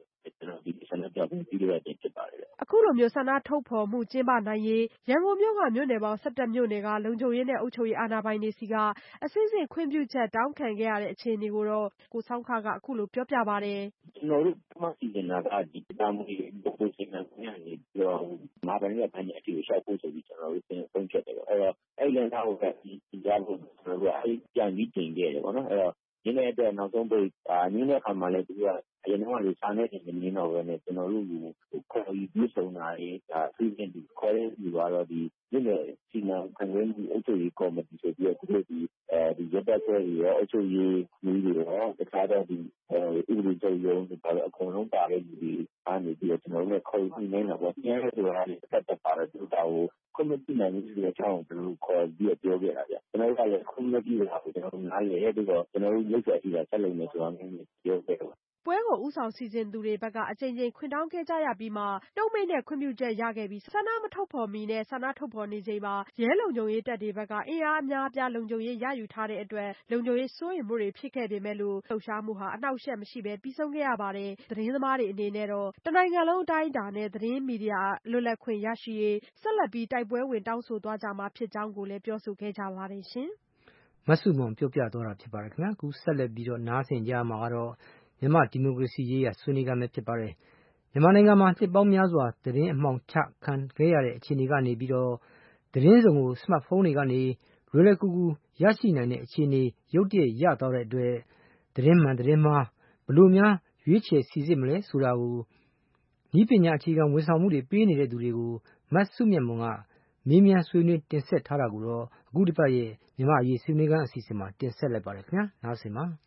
ကျွန်တော်ဒီဆန္ဒပြပွဲပြီးလို့ရတဲ့ဖြစ်ပါတယ်။အခုလိုမျိုးဆန္ဒထုတ်ဖော်မှုကျင်းပနိုင်ရေးရန်ကုန်မြို့ကမြို့နယ်ပေါင်း၁၁မြို့နယ်ကလုံခြုံရေးနဲ့အုပ်ချုပ်ရေးအာဏာပိုင်တွေစီကအစစ်စစ်ခွင့်ပြုချက်တောင်းခံခဲ့ရတဲ့အခြေအနေကိုတော့ကိုဆောင်းခကအခုလိုပြောပြပါတယ်။ကျွန်တော်တို့မှစီစဉ်တာကဒီတာမွေဘုတ်စင်မှာညနေပြီးတော့မာပန်ရပိုင်းအတီကိုရှောက်ဖို့ဆိုပြီးကျွန်တော်တို့ပြင်ဆုံးဖြတ်တယ်။အဲ့တော့အဲ့လန်သားကိုပဲဒီကြားဖို့ကျွန်တော်တို့အဲ့ပြန်ပြီးတင်ခဲ့တယ်ပေါ့နော်။အဲ့တော့ဒီနေ့အတွက်နောက်ဆုံးပိတ်အာနည်းနည်းခါမှလည်းသူကအရင်ကလေးစာနဲ့တင်နေနေတော့ပဲနဲ့ကျွန်တော်တို့ကိုခေါ်ပြီးပြီးဆုံးတာရေးဒါသူ့ပြင်ဒီခေါ်ရပြီးတော့ဒီဒီနေ့စီမံခန့်ခွဲမှုအုပ်ချုပ်ရေးကော်မတီဆိုပြီးတော့သူတို့ဒီအဲဒီရပ်ပတ်ဆွဲတွေရောအုပ်ချုပ်ရေးမျိုးတွေရောတခြားတော့ဒီဥပဒေချုပ်ရုံးတွေပါအကုန်လုံးပါတဲ့လူတွေအားနေပြီးတော့ကျွန်တော်တို့လည်းခေါ်ပြီးနေတာပေါ့။ပြန်ရဆိုတာလည်းတက်တက်ပါတော့သူတို့ကိုကွန်မတီနိုင်ပြီးတော့ကျွန်တော်တို့ခေါ်ပြီးပြောခဲ့တာဗျ။ကျွန်တော်ကလည်းကွန်မတီကကျွန်တော်နားလေပြီးတော့ကျွန်တော်တို့ရုပ်ဆက်အထိဆက်လုပ်နေဆိုတော့မျိုးပြောခဲ့တယ်ပွဲကိုဦးဆောင်စီစဉ်သူတွေဘက်ကအကြိမ်ကြိမ်ခွင့်တောင်းခဲ့ကြရပြီးမှတုံ့မိတ်နဲ့ခွင့်ပြုချက်ရခဲ့ပြီးဆန္ဒမထုတ်ဖော်မီနဲ့ဆန္ဒထုတ်ဖော်နေချိန်မှာရဲလုံခြုံရေးတပ်တွေဘက်ကအင်အားအများအပြားလုံခြုံရေးရယူထားတဲ့အတွက်လုံခြုံရေးစိုးရိမ်မှုတွေဖြစ်ခဲ့ပေမဲ့လို့လှုပ်ရှားမှုဟာအနှောက်အယှက်မရှိဘဲပြီးဆုံးခဲ့ရပါတယ်။သတင်းသမားတွေအနေနဲ့တော့တနိုင်ငံလုံးအတိုင်းအတာနဲ့သတင်းမီဒီယာလွတ်လပ်ခွင့်ရရှိရေးဆက်လက်ပြီးတိုက်ပွဲဝင်တောင်းဆိုသွားကြမှာဖြစ်ကြောင်းကိုလည်းပြောဆိုခဲ့ကြပါတယ်ရှင်။မဆုမွန်ပြောပြသွားတာဖြစ်ပါတယ်ခင်ဗျာ။အခုဆက်လက်ပြီးတော့နားဆင်ကြမှာကတော့မြန်မာဒီမိုကရေစီရေးရဆွေးနွေးကြမယ်ဖြစ်ပါတယ်။မြန်မာနိုင်ငံမှာနှစ်ပေါင်းများစွာသတင်းအမှောင်ချခံခဲ့ရတဲ့အခြေအနေကနေပြီးတော့သတင်းစုံကိုစမတ်ဖုန်းတွေကနေလွယ်လွယ်ကူကူရရှိနိုင်တဲ့အခြေအနေရုတ်တရက်ရသွားတဲ့အတွက်သတင်းမှန်သတင်းမှားဘလို့များရွေးချယ်စီစစ်မလဲဆိုတာကိုဤပညာအခြေခံဝန်ဆောင်မှုတွေပေးနေတဲ့သူတွေကိုမတ်စုမြတ်မွန်ကမေးမြန်းဆွေးနွေးတင်ဆက်ထားတာကိုတော့အခုတစ်ပတ်ရဲ့မြန်မာရေးဆွေးနွေးခန်းအစီအစဉ်မှာတင်ဆက်လိုက်ပါတယ်ခင်ဗျာ။နားဆင်ပါ။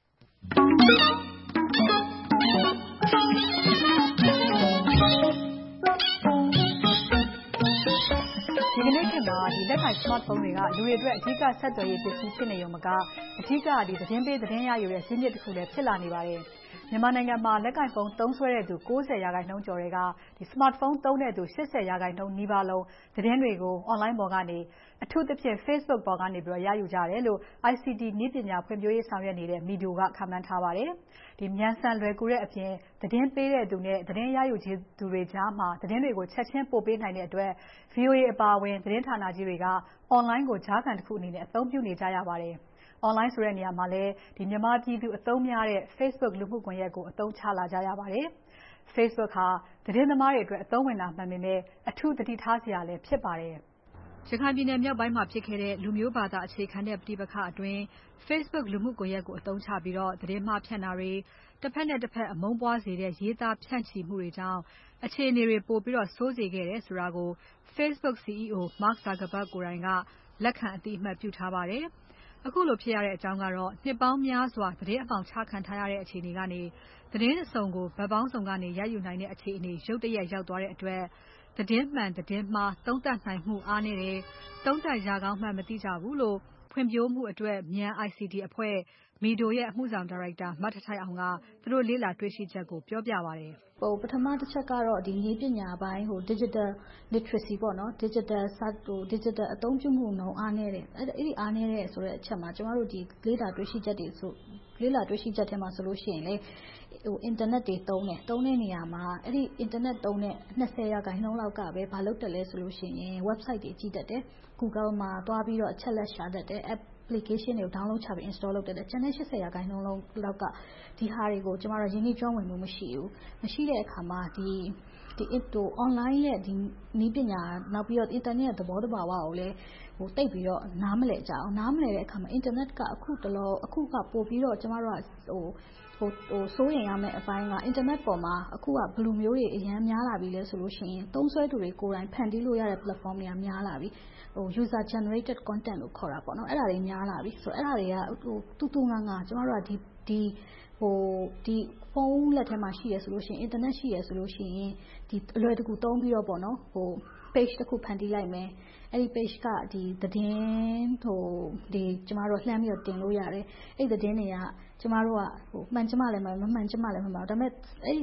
ဒီကနေ့ခေတ်မှာဒီလက်ကိုင် smartphone တွေကလူတွေအတွက်အဓိကဆက်သွယ်ရေးပစ္စည်းဖြစ်နေရုံမကအဓိကဒီသတင်းပေးသတင်းရယူတဲ့ဇစ်မြစ်တစ်ခုလည်းဖြစ်လာနေပါတယ်။မြန်မာနိုင်ငံမှာလက်ကိုင်ဖုန်းသုံးစွဲတဲ့သူ၉၀ရာခိုင်နှုန်းကျော်တွေကဒီ smartphone သုံးတဲ့သူ၈၀ရာခိုင်နှုန်းနီးပါးလုံးသတင်းတွေကို online ပေါ်ကနေအထူးသဖြင့် Facebook ပေါ်ကနေပြီးတော့ရယူကြတယ်လို့ I C T နည်းပညာဖွံ့ဖြိုးရေးဆောင်ရွက်နေတဲ့ Mido ကခန့်မှန်းထားပါတယ်။ဒီမြန်ဆန်လွယ်ကူတဲ့အပြင်သတင်းပေးတဲ့သူနဲ့သတင်းရယူသူတွေကြားမှာသတင်းတွေကိုချက်ချင်းပို့ပေးနိုင်တဲ့အတွက် V O A အပါအဝင်သတင်းဌာနကြီးတွေက online ကိုကြားခံတစ်ခုအနေနဲ့အသုံးပြုနေကြရပါတယ်။ online ဆိုတဲ့နေရာမှာလည်းဒီမြန်မာပြည်သူအသုံးများတဲ့ Facebook လူမှုကွန်ရက်ကိုအသုံးချလာကြရပါတယ်။ Facebook ဟာသတင်းသမားတွေအတွက်အသုံးဝင်တာမှန်ပေမဲ့အထူးသတိထားစရာလည်းဖြစ်ပါတယ်။ရခိုင်ပြည်နယ်မြောက်ပိုင်းမှာဖြစ်ခဲ့တဲ့လူမျိုးဘာသာအခြေခံတဲ့ပဋိပက္ခအတွင်း Facebook လူမှုကွန်ရက်ကိုအသုံးချပြီးတော့သတင်းမှားဖြန့်တာတွေတစ်ဖက်နဲ့တစ်ဖက်အမုန်းပွားစေတဲ့ရေးသားဖြန့်ချီမှုတွေကြောင့်အခြေအနေတွေပိုပြီးတော့ဆိုးစေခဲ့တယ်ဆိုတာကို Facebook C E O Mark Zuckerberg ကိုယ်တိုင်ကလက်ခံအသိအမှတ်ပြုထားပါတယ်။အခုလိုဖြစ်ရတဲ့အကြောင်းကတော့နှစ်ပေါင်းများစွာသတင်းအမှောင်ချခံထားရတဲ့အခြေအနေကနေသတင်းအစုံကိုဗတ်ပေါင်းစုံကနေရယူနိုင်တဲ့အခြေအနေရုတ်တရက်ရောက်သွားတဲ့အတွက်သတင်းမှန်သတင်းမှားသုံးသပ်နိုင်မှုအားနည်းတယ်သုံးသပ်ရကောင်းမှမသိကြဘူးလို့ဖွံ့ဖြိုးမှုအတွက်မြန် I C T အဖွဲ့ Mido ရဲ့အမှုဆောင်ဒါရိုက်တာမထထိုက်အောင်ကသူတို့လေ့လာတွေ့ရှိချက်ကိုပြောပြပါတယ်ဟိုပထမတစ်ချက်ကတော့ဒီနည်းပညာပိုင်းဟို digital literacy ပေါ့နော် digital စတ်ဟို digital အသုံးပြုမှုနှုန်းအားနည်းတယ်အဲ့ဒီအားနည်းတယ်ဆိုတဲ့အချက်မှာကျမတို့ဒီလေ့လာတွေ့ရှိချက်တွေဆိုလေ့လာတွေ့ရှိချက်ထဲမှာဆိုလို့ရှိရင်လေဟို internet တွေသုံးတယ်သုံးတဲ့နေရာမှာအဲ့ဒီ internet သုံးတဲ့၂၀ရာခိုင်နှုန်းလောက်ကပဲဘာလုပ်တယ်လဲဆိုလို့ရှိရင် website တွေကြည့်တတ်တယ် Google မှာသွားပြီးတော့အချက်လက်ရှာတတ်တယ် application တွေကို download ချပြီး install လုပ်တတ်တယ်ကျန်တဲ့၈၀ရာခိုင်နှုန်းလောက်ကဒီဟာတွေကိုကျမတို့ရင်းနှီးကျွမ်းဝင်မှုမရှိဘူးမရှိတဲ့အခါမှာဒီဒီ online ရဲ့ဒီနည်းပညာနောက်ပြီးတော့ internet ရဲ့သဘောတဘာဝကိုလည်းဟိုတိတ်ပြီးတော့နားမလည်ကြအောင်နားမလည်တဲ့အခါမှာ internet ကအခုတလောအခုကပို့ပြီးတော့ကျမတို့ကဟိုဟိုဟိုစိုးရင်ရမယ့်အပိုင်းက internet ပေါ်မှာအခုကဘယ်လိုမျိုးတွေအများများလာပြီလဲဆိုလို့ရှိရင်သုံးစွဲသူတွေကိုယ်တိုင်ဖန်တီးလို့ရတဲ့ platform တွေကများလာပြီဟို user generated content လို့ခေါ်တာပေါ့နော်အဲ့ဒါတွေများလာပြီဆိုတော့အဲ့ဒါတွေကဟိုတူတူငါငါကျမတို့ကဒီဒီဟိုဒီဖုန်းလက်ထဲမှာရှိရဆိုလို့ရှိရင် internet ရှိရဆိုလို့ရှိရင်ဒီအလွယ်တကူသုံးပြီးတော့ပေါ့နော်ဟို page တစ်ခုဖန်တီးလိုက်မယ်အဲ့ဒီ page ကဒီသတင်းဟိုဒီကျမတို့လှမ်းပြီးတော့တင်လို့ရတယ်အဲ့ဒီသတင်းတွေကကျမတို့ကဟိုမှန်ကျမလည်းမမှန်ကျမလည်းမမှန်ဒါပေမဲ့အဲ့ဒီ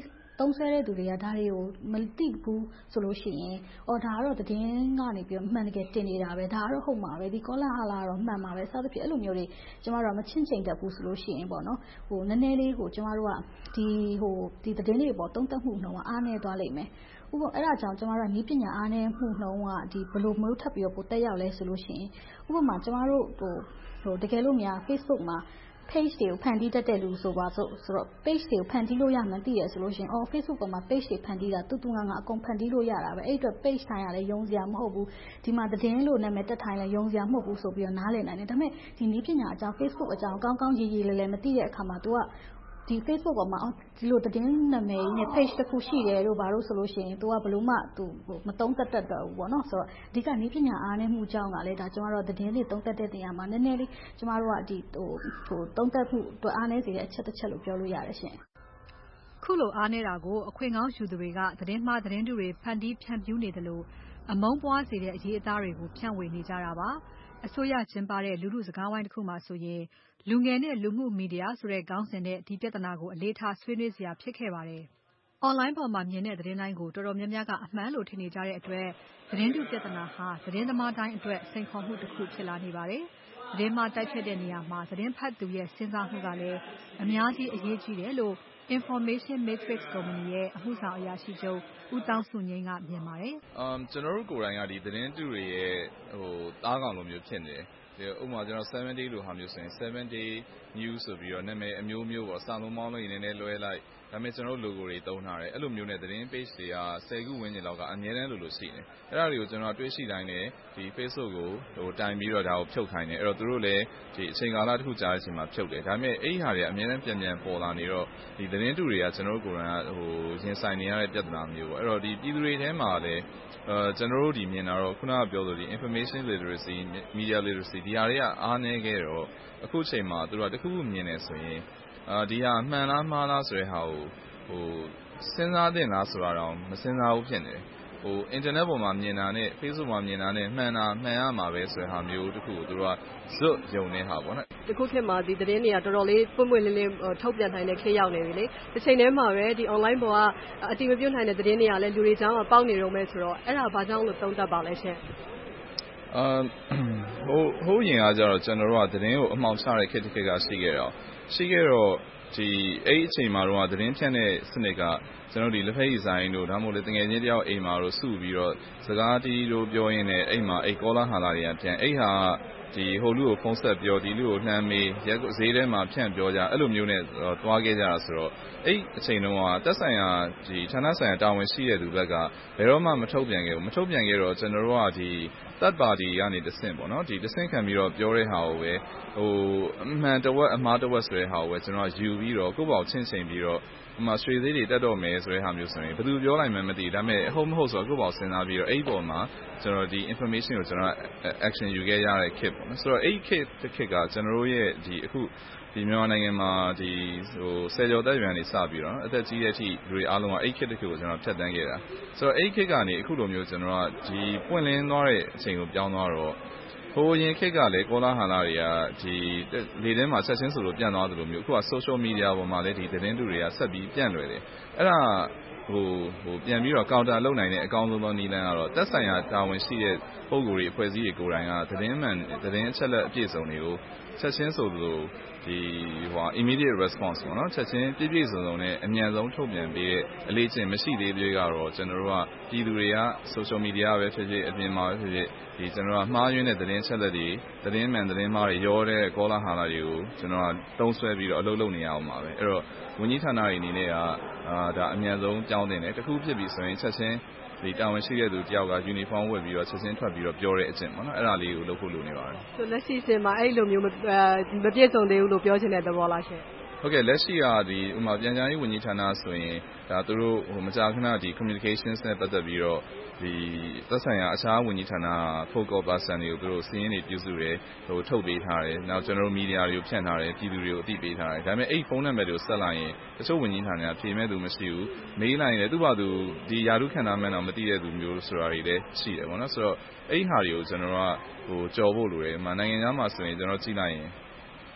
သုံးစွဲတဲ့သူတွေကဒါတွေကိုမသိဘူးဆိုလို့ရှိရင်အော်ဒါကတော့သတင်းကနေပြီးတော့မှန်တကယ်တင်နေတာပဲဒါကတော့ဟုတ်မှာပဲဒီကောလာဟာလာကတော့မှန်မှာပဲစသဖြင့်အဲ့လိုမျိုးတွေကျမတို့ကမချင့်ချိန်တတ်ဘူးဆိုလို့ရှိရင်ပေါ့နော်ဟိုနည်းနည်းလေးကိုကျမတို့ကဒီဟိုဒီသတင်းတွေပေါ့သုံးသပ်မှုနှုန်းကအားနည်းသွားလိမ့်မယ်ဥပမာအဲ့ဒါကြောင့်ကျမတို့ကနည်းပညာအားနည်းမှုနှုန်းကဒီဘယ်လိုမျိုးထပ်ပြီးတော့ပိုတက်ရောက်လဲဆိုလို့ရှိရင်ဥပမာကျမတို့ဟိုဟိုတကယ်လို့များ Facebook မှာ page တွေကိုဖန်တီးတတ်တဲ့လူဆိုပါစို့ဆိုတော့ page တွေကိုဖန်တီးလို့ရမှန်းသိရဆိုလို့ရှိရင်အော် Facebook ပေါ်မှာ page တွေဖန်တီးတာတူတူငါငါအကုန်ဖန်တီးလို့ရတာပဲအဲ့အတွက် page တိုင်းကလည်းယုံစရာမဟုတ်ဘူးဒီမှာသတင်းလို့နာမည်တက်ထိုင်လဲယုံစရာမဟုတ်ဘူးဆိုပြီးတော့နားလည်နိုင်တယ်ဒါပေမဲ့ဒီနည်းပညာအကြောင်း Facebook အကြောင်းကောင်းကောင်းရေးရေးလဲလဲမသိတဲ့အခါမှာ तू ကဒီ Facebook ပေါ်မှာဒီလိုသတင်းနာမည်နဲ့ page တစ်ခုရှိတယ်လို့ဘာလို့ဆိုလို့ရှိရင် तू ကဘလို့မှ तू မသုံးသက်တတ်တော့ဘူးပေါ့နော်ဆိုတော့အဓိကနည်းပညာအားနည်းမှုကြောင့်ကလည်းဒါကျမတို့သတင်းတွေသုံးသက်တဲ့နေရာမှာနည်းနည်းလေးကျမတို့ကဒီဟိုဟိုသုံးသက်မှုအတွက်အားနည်းစေတဲ့အချက်တစ်ချက်လို့ပြောလို့ရတယ်ရှင်ခုလိုအားနည်းတာကိုအခွင့်ကောင်းယူသူတွေကသတင်းမှားသတင်းတုတွေဖန်တီးဖြန့်ဖြူးနေတယ်လို့အမုန်းပွားစေတဲ့အရေးအသားတွေကိုဖြန့်ဝေနေကြတာပါအစိုးရကျင်းပတဲ့လူထုစကားဝိုင်းတစ်ခုမှာဆိုရင်လူငယ်နဲ့လူမှုမီဒီယာဆိုတဲ့ခေါင်းစဉ်နဲ့ဒီပြဿနာကိုအလေးထားဆွေးနွေးစရာဖြစ်ခဲ့ပါတယ်။ Online ပေါ်မှာမြင်တဲ့သတင်းတိုင်းကိုတော်တော်များများကအမှန်လို့ထင်နေကြတဲ့အတွက်သတင်းတုပြဿနာဟာသတင်းသမားတိုင်းအတွက်စိန်ခေါ်မှုတစ်ခုဖြစ်လာနေပါတယ်။သတင်းမှားတိုက်ဖြတ်တဲ့နေရာမှာသတင်းဖတ်သူရဲ့စဉ်းစားမှုကလည်းအများကြီးအရေးကြီးတယ်လို့ Information Matrix ကုမ္ပဏီရဲ့အမှုဆောင်အရာရှိချုပ်ဦးတောင်းစုငိမ့်ကမြင်ပါတယ်။ Um ကျွန်တော်တို့ကိုယ်တိုင်ကဒီသတင်းတုတွေရဲ့ဟိုသားကောင်လိုမျိုးဖြစ်နေတယ်ဥပမာကျွန်တော် seven day လို့ဟာမျိုးဆိုရင် seven day news ဆိုပြီးတော့နာမည်အမျိုးမျိုးပေါ့စာလုံးပေါင်းလို့နည်းနည်းလွှဲလိုက်ဒါပေမဲ့ကျွန်တော်တို့ logo တွေသုံးထားတယ်အဲ့လိုမျိုးနဲ့သတင်း page တွေကဆယ်ခုဝန်းကျင်လောက်ကအများတန်းလို့လို့ရှိနေအဲ့ဒါတွေကိုကျွန်တော်တွေးရှိတိုင်းနဲ့ဒီ Facebook ကိုဟိုတိုင်ပြီးတော့ဒါကိုဖြုတ်ခိုင်းတယ်အဲ့တော့သူတို့လည်းဒီအချိန်ကာလတစ်ခုကြာတဲ့အချိန်မှာဖြုတ်တယ်ဒါပေမဲ့အဲ့ဒီဟာတွေကအများတန်းပြန်ပြန်ပေါ်လာနေတော့ဒီသတင်းတုတွေကကျွန်တော်တို့ကိုယ်တိုင်ကဟိုရင်ဆိုင်နေရတဲ့ပြဿနာမျိုးပေါ့အဲ့တော့ဒီပြည်သူတွေထဲမှာလည်းအဲကျွန်တော်တို့ဒီမြင်တာတော့ခုနကပြောလို့ဒီ information literacy media literacy ဒီဟာတွေကအားနည်းခဲ့တော့အခုချိန်မှာသူတို့ကတခုခုမြင်နေဆိုရင်အာဒီဟာမှန်လားမှားလားဆိုတဲ့ဟာကိုဟိုစဉ်းစားသင့်လားဆိုတာတော့မစဉ်းစားဘူးဖြစ်နေတယ်ဟို internet ပေါ်မှာမြင်တာနဲ့ Facebook မှာမြင်တာနဲ့မှန်တာမှန်ရမှာပဲဆိုတဲ့ဟာမျိုးတခုကိုသူတို့ကဇွတ်ယုံနေတာပေါ့နော်ဒီခုခေတ်မှာဒီသတင်းတွေကတော်တော်လေးပွင့်ပွင့်လင်းလင်းထုတ်ပြန်နိုင်တဲ့ခေတ်ရောက်နေပြီလေဒီချိန်ထဲမှာပဲဒီ online ပေါ်ကအတိမပြုတ်နိုင်တဲ့သတင်းတွေကလည်းလူတွေကြားမှာပေါက်နေတော့မဲ့ဆိုတော့အဲ့ဒါဘာကြောင့်လို့သုံးသပ်ပါလဲရှင်အာဟိုဟိုရင်ကကြတော့ကျွန်တော်တို့ကသတင်းကိုအမှောင်ချတဲ့ခေတ်တစ်ခေတ်ကရှိခဲ့တော့ရှိခဲ့တော့ဒီအဲ့အချိန်မှာတော့သတင်းဖြန့်တဲ့စနစ်ကကျွန်တော်ဒီလက်ဖက်ရည်ဆိုင်တို့ဒါမှမဟုတ်လေတငယ်ချင်းတယောက်အိမ်မှာတော့စုပြီးတော့စကားတီးတို့ပြောရင်းနဲ့အိမ်မှာအိတ်ကောလာဟာလာတွေကပြန်အိတ်ဟာဒီဟိုလူကိုဖုန်းဆက်ပြောဒီလူကိုနှမ်းမေးရက်ဈေးထဲမှာဖြန့်ပြောကြအဲ့လိုမျိုးနဲ့တွားခဲ့ကြတာဆိုတော့အဲ့အချိန်တုန်းကတက်ဆိုင်ရာဒီဌာနဆိုင်ရာတာဝန်ရှိတဲ့သူဘက်ကဘယ်တော့မှမထုတ်ပြန်ခဲ့ဘူးမထုတ်ပြန်ခဲ့တော့ကျွန်တော်တို့ကဒီthird party ကနေတဆင့်ပေါ့နော်ဒီတဆင့်ခံပြီးတော့ပြောတဲ့ဟာကိုပဲဟိုအမှန်တဝက်အမှားတဝက်ဆိုတဲ့ဟာကိုပဲကျွန်တော်ယူပြီးတော့ကိုယ့်ဘောက်ချင်းချင်းပြီးတော့ဟိုမှာရွှေသေးတွေတက်တော့မယ်ဆိုတဲ့ဟာမျိုးဆိုရင်ဘယ်သူပြောလိုက်မှမသိဒါပေမဲ့အဟုတ်မဟုတ်ဆိုတော့ကိုယ့်ဘောက်စဉ်းစားပြီးတော့အဲ့ဒီပေါ်မှာကျွန်တော်ဒီ information ကိုကျွန်တော် action ယူခဲ့ရတဲ့ kit ပေါ့နော်ဆိုတော့အဲ့ဒီ kit တစ် kit ကကျွန်တော်တို့ရဲ့ဒီအခုဒီမြန်မာနိုင်ငံမှာဒီဟိုဆယ်ကျော်သက်ရွယ်နေစပြီးတော့အသက်ကြီးတဲ့အထိလူတွေအားလုံးကအဲ့ kit တစ် kit ကိုကျွန်တော်ဖြတ်တန်းခဲ့တာဆိုတော့အဲ့ kit ကနေအခုလိုမျိုးကျွန်တော်ကဒီပွင့်လင်းသွားတဲ့အချိန်ကိုပြောင်းသွားတော့ဟိုရင်ခေတ်ကလည်းကောလာဟာလာတွေကဒီလေထဲမှာဆက်ချင်းဆိုလို့ပြန့်သွားသလိုမျိုးအခုက social media ပေါ်မှာလည်းဒီသတင်းတူတွေကဆက်ပြီးပြန့်လွယ်တယ်အဲ့ဒါဟိုဟိုပြန်ပြီးတော့ counter လုပ်နိုင်တဲ့အကောင်းဆုံးသောနည်းလမ်းကတော့သက်ဆိုင်ရာတာဝန်ရှိတဲ့ပုံကိုယ်တွေအဖွဲ့အစည်းတွေကိုယ်တိုင်ကသတင်းမှန်သတင်းအချက်လက်အပြည့်စုံတွေကိုဆက်ချင်းဆိုလို့ဒီဟို immediate response ပေါ့နော်ချက်ချင်းပြည့်ပြည့်စုံစုံနဲ့အမြန်ဆုံးထုတ်ပြန်ပေးတဲ့အလေးချင်းမရှိသေးသေးကတော့ကျွန်တော်တို့ကပြည်သူတွေက social media ပဲဖြစ်ဖြစ်အပြင်မှာပဲဖြစ်ဖြစ်ဒီကျွန်တော်ကမှားယွင်းတဲ့သတင်းချက်လက်တွေသတင်းမှန်သတင်းမှားတွေရောတဲ့ကောလာဟာလာတွေကိုကျွန်တော်ကတုံးဆွဲပြီးတော့အလုပ်လုပ်နေရအောင်ပါပဲအဲ့တော့ဝန်ကြီးဌာနတွေအနေနဲ့ကအာဒါအမြန်ဆုံးကြောင်းတင်တယ်တခုဖြစ်ပြီဆိုရင်ချက်ချင်းဒီတာဝန်ရှိတဲ့သူတယောက်က uniform ဝတ်ပြီးတော့ချက်ချင်းထွက်ပြီးတော့ပြောတဲ့အကျင့်ပေါ့နော်အဲ့ဒါလေးကိုလုပ်ဖို့လိုနေပါတယ်ဆိုလက်ရှိစင်မှာအဲ့လိုမျိုးမပြည့်စုံသေးဘူးလို့ပြောချင်တဲ့သဘောလားရှင်ဟုတ်ကဲ့လက်ရှိကဒီဥပမာပြန်ကြားရေးဝန်ကြီးဌာနဆိုရင်ဒါသူတို့ဟိုမကြာခဏဒီ communications နဲ့ပတ်သက်ပြီးတော့ဒီသက်ဆိုင်ရာအခြားဝန်ကြီးဌာန focal person တွေကိုသူတို့စီးရင်တွေပြုစုတယ်ဟိုထုတ်ပေးထားတယ်နောက်ကျွန်တော်တို့ media တွေကိုဖြန့်ထားတယ်ပြည်သူတွေကိုအသိပေးထားတယ်ဒါပေမဲ့အဲ့ဖုန်းနံပါတ်တွေကိုဆက်လိုက်ရင်တချို့ဝန်ကြီးဌာနကဖြေမဲ့သူမရှိဘူးမေးလိုက်ရင်လည်းသူ့ဘာသူဒီယာတုခန္ဓာမှန်တော့မသိတဲ့သူမျိုးဆိုတာတွေလည်းရှိတယ်ပေါ့နော်ဆိုတော့အဲ့ဟာတွေကိုကျွန်တော်ကဟိုကြော်ဖို့လိုတယ်ဒီမှာနိုင်ငံသားမှာဆိုရင်ကျွန်တော်ကြည့်လိုက်ရင်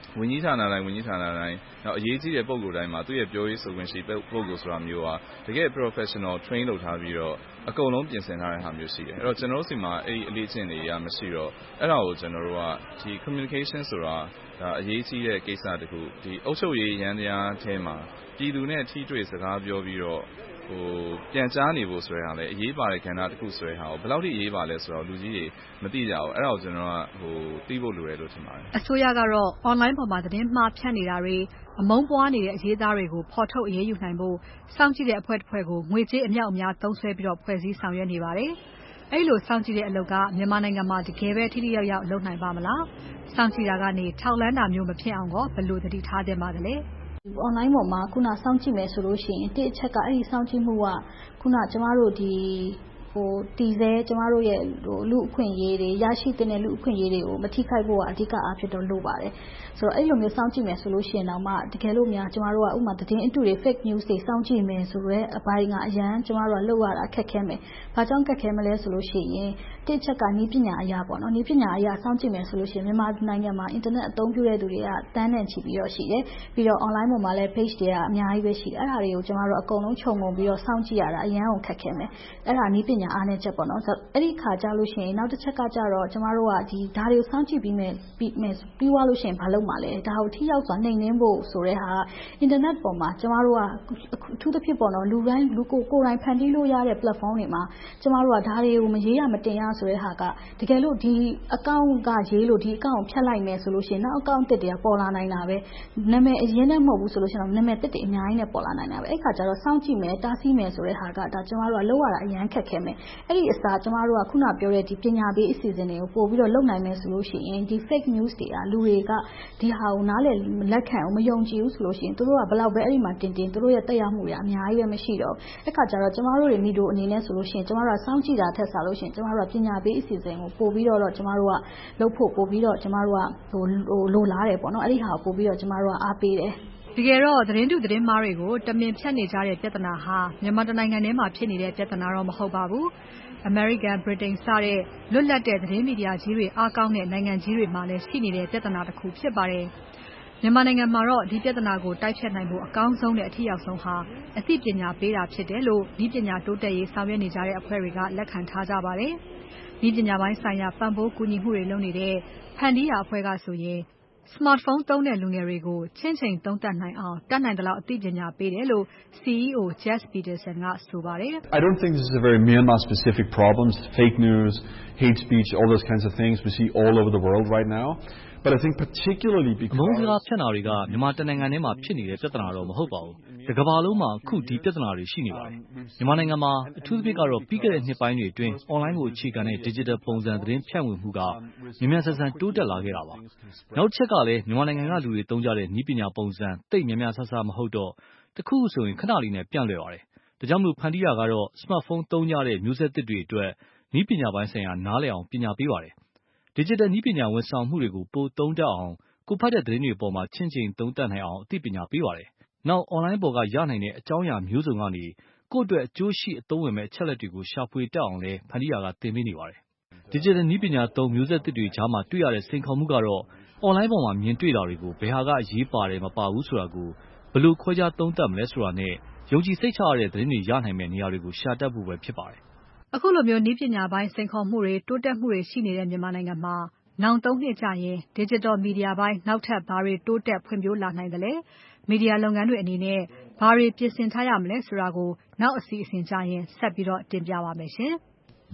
ဝန်ကြီးဌာနတိုင်းဝန်ကြီးဌာနတိုင်းနောက်အရေးကြီးတဲ့ပုံကိုယ်တိုင်းမှာသူ့ရဲ့ပြောရေးဆိုခွင့်ရှိပုံကိုယ်ဆိုတာမျိုးကတကယ် professional train လုပ်ထားပြီးတော့အကုန်လုံးပြင်ဆင်ထားတဲ့ဟာမျိုးရှိတယ်အဲ့တော့ကျွန်တော်တို့စီမှာအဲ့ဒီအလေးအကျင့်တွေကမရှိတော့အဲ့ဒါကိုကျွန်တော်တို့ကဒီ communication ဆိုတာဒါအရေးကြီးတဲ့ကိစ္စတခုဒီအုပ်ချုပ်ရေးရန်တရားထဲမှာပြည်သူနဲ့ထိတွေ့စကားပြောပြီးတော့ဟိုပြန်ကြားနေဖို့ဆိုရတာလေအရေးပါတဲ့ကဏ္ဍတစ်ခုဆိုရတာကိုဘယ်လောက်ထိအရေးပါလဲဆိုတော့လူကြီးတွေမသိကြဘူးအဲ့ဒါကိုကျွန်တော်ကဟိုသိဖို့လိုတယ်လို့ထင်ပါတယ်အစိုးရကတော့ online ပေါ်မှာသတင်းမှားဖြန့်နေတာတွေအမုန်းပွားနေတဲ့အရေးသားတွေကိုဖော်ထုတ်အရေးယူနိုင်ဖို့စောင့်ကြည့်တဲ့အဖွဲ့တစ်ဖွဲ့ကိုငွေကြေးအမြောက်အများသုံးစွဲပြီးတော့ဖွဲ့စည်းဆောင်ရွက်နေပါတယ်အဲ့လိုစောင့်ကြည့်တဲ့အလုပ်ကမြန်မာနိုင်ငံမှာတကယ်ပဲထိထိရောက်ရောက်လုပ်နိုင်ပါမလားစောင့်ကြည့်တာကနေထောက်လန်းတာမျိုးမဖြစ်အောင်တော့ဘယ်လိုသတိထားသင့်ပါသလဲ online ပေါ်မှာခုနစောင့်ကြည့်မယ်ဆိုလို့ရှိရင်တစ်အချက်ကအဲ့ဒီစောင့်ကြည့်မှုကခုနကျမတို့ဒီဟိုတည်ဆဲကျမတို့ရဲ့ဟိုလူအခွင့်အရေးတွေရရှိတဲ့လူအခွင့်အရေးတွေကိုမထိခိုက်ဖို့ကအဓိကအားဖြင့်တော့လိုပါတယ်ဆိုတော့အဲ့လိုမျိုးစောင့်ကြည့်မယ်ဆိုလို့ရှိရင်တော့မှတကယ်လို့များကျမတို့ကဥပမာသတင်းအတုတွေ fake news တွေစောင့်ကြည့်မယ်ဆိုတော့အပိုင်းကအရန်ကျမတို့ကလောက်ရတာခက်ခဲမယ်။ဘာကြောင့်ခက်ခဲမလဲဆိုလို့ရှိရင်တစ်ချက်ကနည်းပညာအရာပေါ့နော်။နည်းပညာအရာစောင့်ကြည့်မယ်ဆိုလို့ရှိရင်မြန်မာနိုင်ငံမှာ internet အသုံးပြုတဲ့သူတွေကတန်းနဲ့ချီပြီးတော့ရှိတယ်။ပြီးတော့ online ပေါ်မှာလည်း page တွေကအများကြီးပဲရှိတယ်။အဲ့ဒါတွေကိုကျမတို့အကုန်လုံးခြုံငုံပြီးတော့စောင့်ကြည့်ရတာအရန်ကိုခက်ခဲမယ်။အဲ့ဒါနည်းပညာအားနည်းချက်ပေါ့နော်။အဲ့ဒီခါကြလို့ရှိရင်နောက်တစ်ချက်ကကြတော့ကျမတို့ကဒီဓာတ်တွေကိုစောင့်ကြည့်ပြီးမယ်ပြီးမယ်ပြီးသွားလို့ရှိရင်ဘာလုပ်မှာလဲ။ဒါကိုထိရောက်စွာနှိမ်နင်းဖို့ဆိုတဲ့ဟာ internet ပေါ်မှာကျမတို့ကအထူးသဖြင့်ပေါ့နော်လူတိုင်းလူကိုကိုယ်တိုင်ဖန်တီးလို့ရတဲ့ platform တွေမှာကျမတို့ကဒါတွေကိုမရေးရမတင်ရဆိုတဲ့ဟာကတကယ်လို့ဒီ account ကရေးလို့ဒီ account ကိုဖြတ်လိုက်မယ်ဆိုလို့ရှိရင်နောက် account တစ်တွေကပေါ်လာနိုင်တာပဲနာမည်အရင်နဲ့မဟုတ်ဘူးဆိုလို့ရှိရင်နာမည်တစ်တွေအများကြီးနဲ့ပေါ်လာနိုင်တာပဲအဲ့ခါကျတော့စောင့်ကြည့်မယ်တားဆီးမယ်ဆိုတဲ့ဟာကဒါကျမတို့ကလောက်ရတာအရန်ခက်ခဲမယ်အဲ့ဒီအစားကျမတို့ကခုနပြောတဲ့ဒီပညာပေးအစီအစဉ်တွေကိုပို့ပြီးတော့လုပ်နိုင်မယ်ဆိုလို့ရှိရင်ဒီ fake news တွေကလူတွေကဒီဟာကိုနားလည်လက်ခံအောင်မယုံကြည်ဘူးဆိုလို့ရှိရင်တို့ကဘယ်လောက်ပဲအဲ့ဒီမှာတင်တင်တို့ရဲ့တက်ရောက်မှုတွေအများကြီးပဲမရှိတော့အဲ့ခါကျတော့ကျမတို့တွေမိတို့အနေနဲ့ဆိုလို့ရှိရင်ကျမတို့ကစောင့်ကြည့်တာထက်စားလို့ရှိရင်ကျမတို့ကပညာပေးအစီအစဉ်ကိုပို့ပြီးတော့ကျမတို့ကလုပ်ဖို့ပို့ပြီးတော့ကျမတို့ကဟိုလိုလားတယ်ပေါ့နော်အဲ့ဒီဟာကိုပို့ပြီးတော့ကျမတို့ကအားပေးတယ်တကယ်တော့သတင်းတုသတင်းမှားတွေကိုတမင်ဖြတ်နေကြတဲ့ပြဿနာဟာမြန်မာနိုင်ငံထဲမှာဖြစ်နေတဲ့ပြဿနာတော့မဟုတ်ပါဘူး။ American, Britain စတဲ့လွတ်လပ်တဲ့သတင်းမီဒီယာကြီးတွေအားကောင်းတဲ့နိုင်ငံကြီးတွေမှာလည်းရှိနေတဲ့ပြဿနာတစ်ခုဖြစ်ပါတယ်။မြန်မာနိုင်ငံမှာတော့ဒီပြဿနာကိုတိုက်ဖျက်နိုင်ဖို့အကောင်းဆုံးနဲ့အထူးရောက်ဆုံးဟာအသိပညာပေးတာဖြစ်တယ်လို့ဒီပညာတိုးတက်ရေးဆောင်ရွက်နေကြတဲ့အဖွဲ့တွေကလက်ခံထားကြပါတယ်။ဒီပညာပိုင်းဆိုင်ရာပံ့ပိုးကူညီမှုတွေလုပ်နေတဲ့ဖန်တီးရာအဖွဲ့ကဆိုရင်Smartphone သုံးတဲ့လူငယ်တွေကိုချင့်ချိန်သုံးသပ်နိုင်အောင်တတ်နိုင်သလောက်အသိပညာပေးတယ်လို့ C E O Jes Peterson ကဆိုပါတယ် I don't think this is a very Myanmar specific problem fake news hate speech all those kinds of things we see all over the world right now but I think particularly because မုန်းစကားဖြန့်တာတွေကမြန်မာတနိုင်ငံထဲမှာဖြစ်နေတဲ့ပြဿနာတော့မဟုတ်ပါဘူး။တကမ္ဘာလုံးမှာအခုဒီပြဿနာတွေရှိနေပါတယ်။မြန်မာနိုင်ငံမှာအထူးသဖြင့်ကတော့ပြီးခဲ့တဲ့နှစ်ပိုင်းတွေအတွင်း online ကိုအခြေခံတဲ့ digital ပုံစံသတင်းဖြန့်ဝေမှုကမြန်မြန်ဆန်ဆန်တိုးတက်လာခဲ့တာပါ။နောက်တစ်ချက်ကလည်းမြန်မာနိုင်ငံကလူတွေသုံးကြတဲ့နည်းပညာပုံစံသိပ်များများဆဆမဟုတ်တော့တခုဆိုရင်ခဏလေးနဲ့ပြန့်လွယ်ပါတယ်။ဒါကြောင့်မို့ဖန်တီးတာကတော့ smartphone သုံးကြတဲ့မျိုးဆက်သစ်တွေအတွက်နည်းပညာပိုင်းဆိုင်ရာနားလည်အောင်ပညာပေးပါတယ်။ digital နည်းပညာဝန်ဆောင်မှုတွေကိုပိုသုံးတတ်အောင်ကိုဖတ်တဲ့သတင်းတွေပေါ်မှာချင့်ချိန်သုံးသပ်နိုင်အောင်အသိပညာပေးပါတယ်။နောက် online ပေါ်ကရနိုင်တဲ့အကြောင်းအရာမျိုးစုံကနေကိုယ့်အတွက်အကျိုးရှိအသုံးဝင်မဲ့အချက်လက်တွေကိုရှာဖွေတတ်အောင်လဲဖန်တီးရာကသင်ပေးနေပါတယ်။ digital နည်းပညာသုံးမျိုးဆက်သစ်တွေကြားမှာတွေ့ရတဲ့စိန်ခေါ်မှုကတော့ online ပေါ်မှာမြင်တွေ့တာတွေကိုဘယ်ဟာကအရေးပါတယ်မပါဘူးဆိုတာကိုဘယ်လိုခွဲခြားသုံးသပ်မလဲဆိုတာနဲ့ယုံကြည်စိတ်ချရတဲ့သတင်းတွေရနိုင်မဲ့နေရာတွေကိုရှာတတ်ဖို့ပဲဖြစ်ပါတယ်။အခုလိုမျိုးနည်းပညာပိုင်းစိန်ခေါ်မှုတွေတိုးတက်မှုတွေရှိနေတဲ့မြန်မာနိုင်ငံမှာနောင်သုံးနှစ်ကြာရင် Digital Media ပိုင်းနောက်ထပ်ဘာတွေတိုးတက်ဖွံ့ဖြိုးလာနိုင်သလဲ။ Media လုပ်ငန်းတွေအနေနဲ့ဘာတွေပြင်ဆင်ထားရမလဲဆိုတာကိုနောက်အစီအစဉ်ကြာရင်ဆက်ပြီးတော့တင်ပြပါမယ်ရှင်။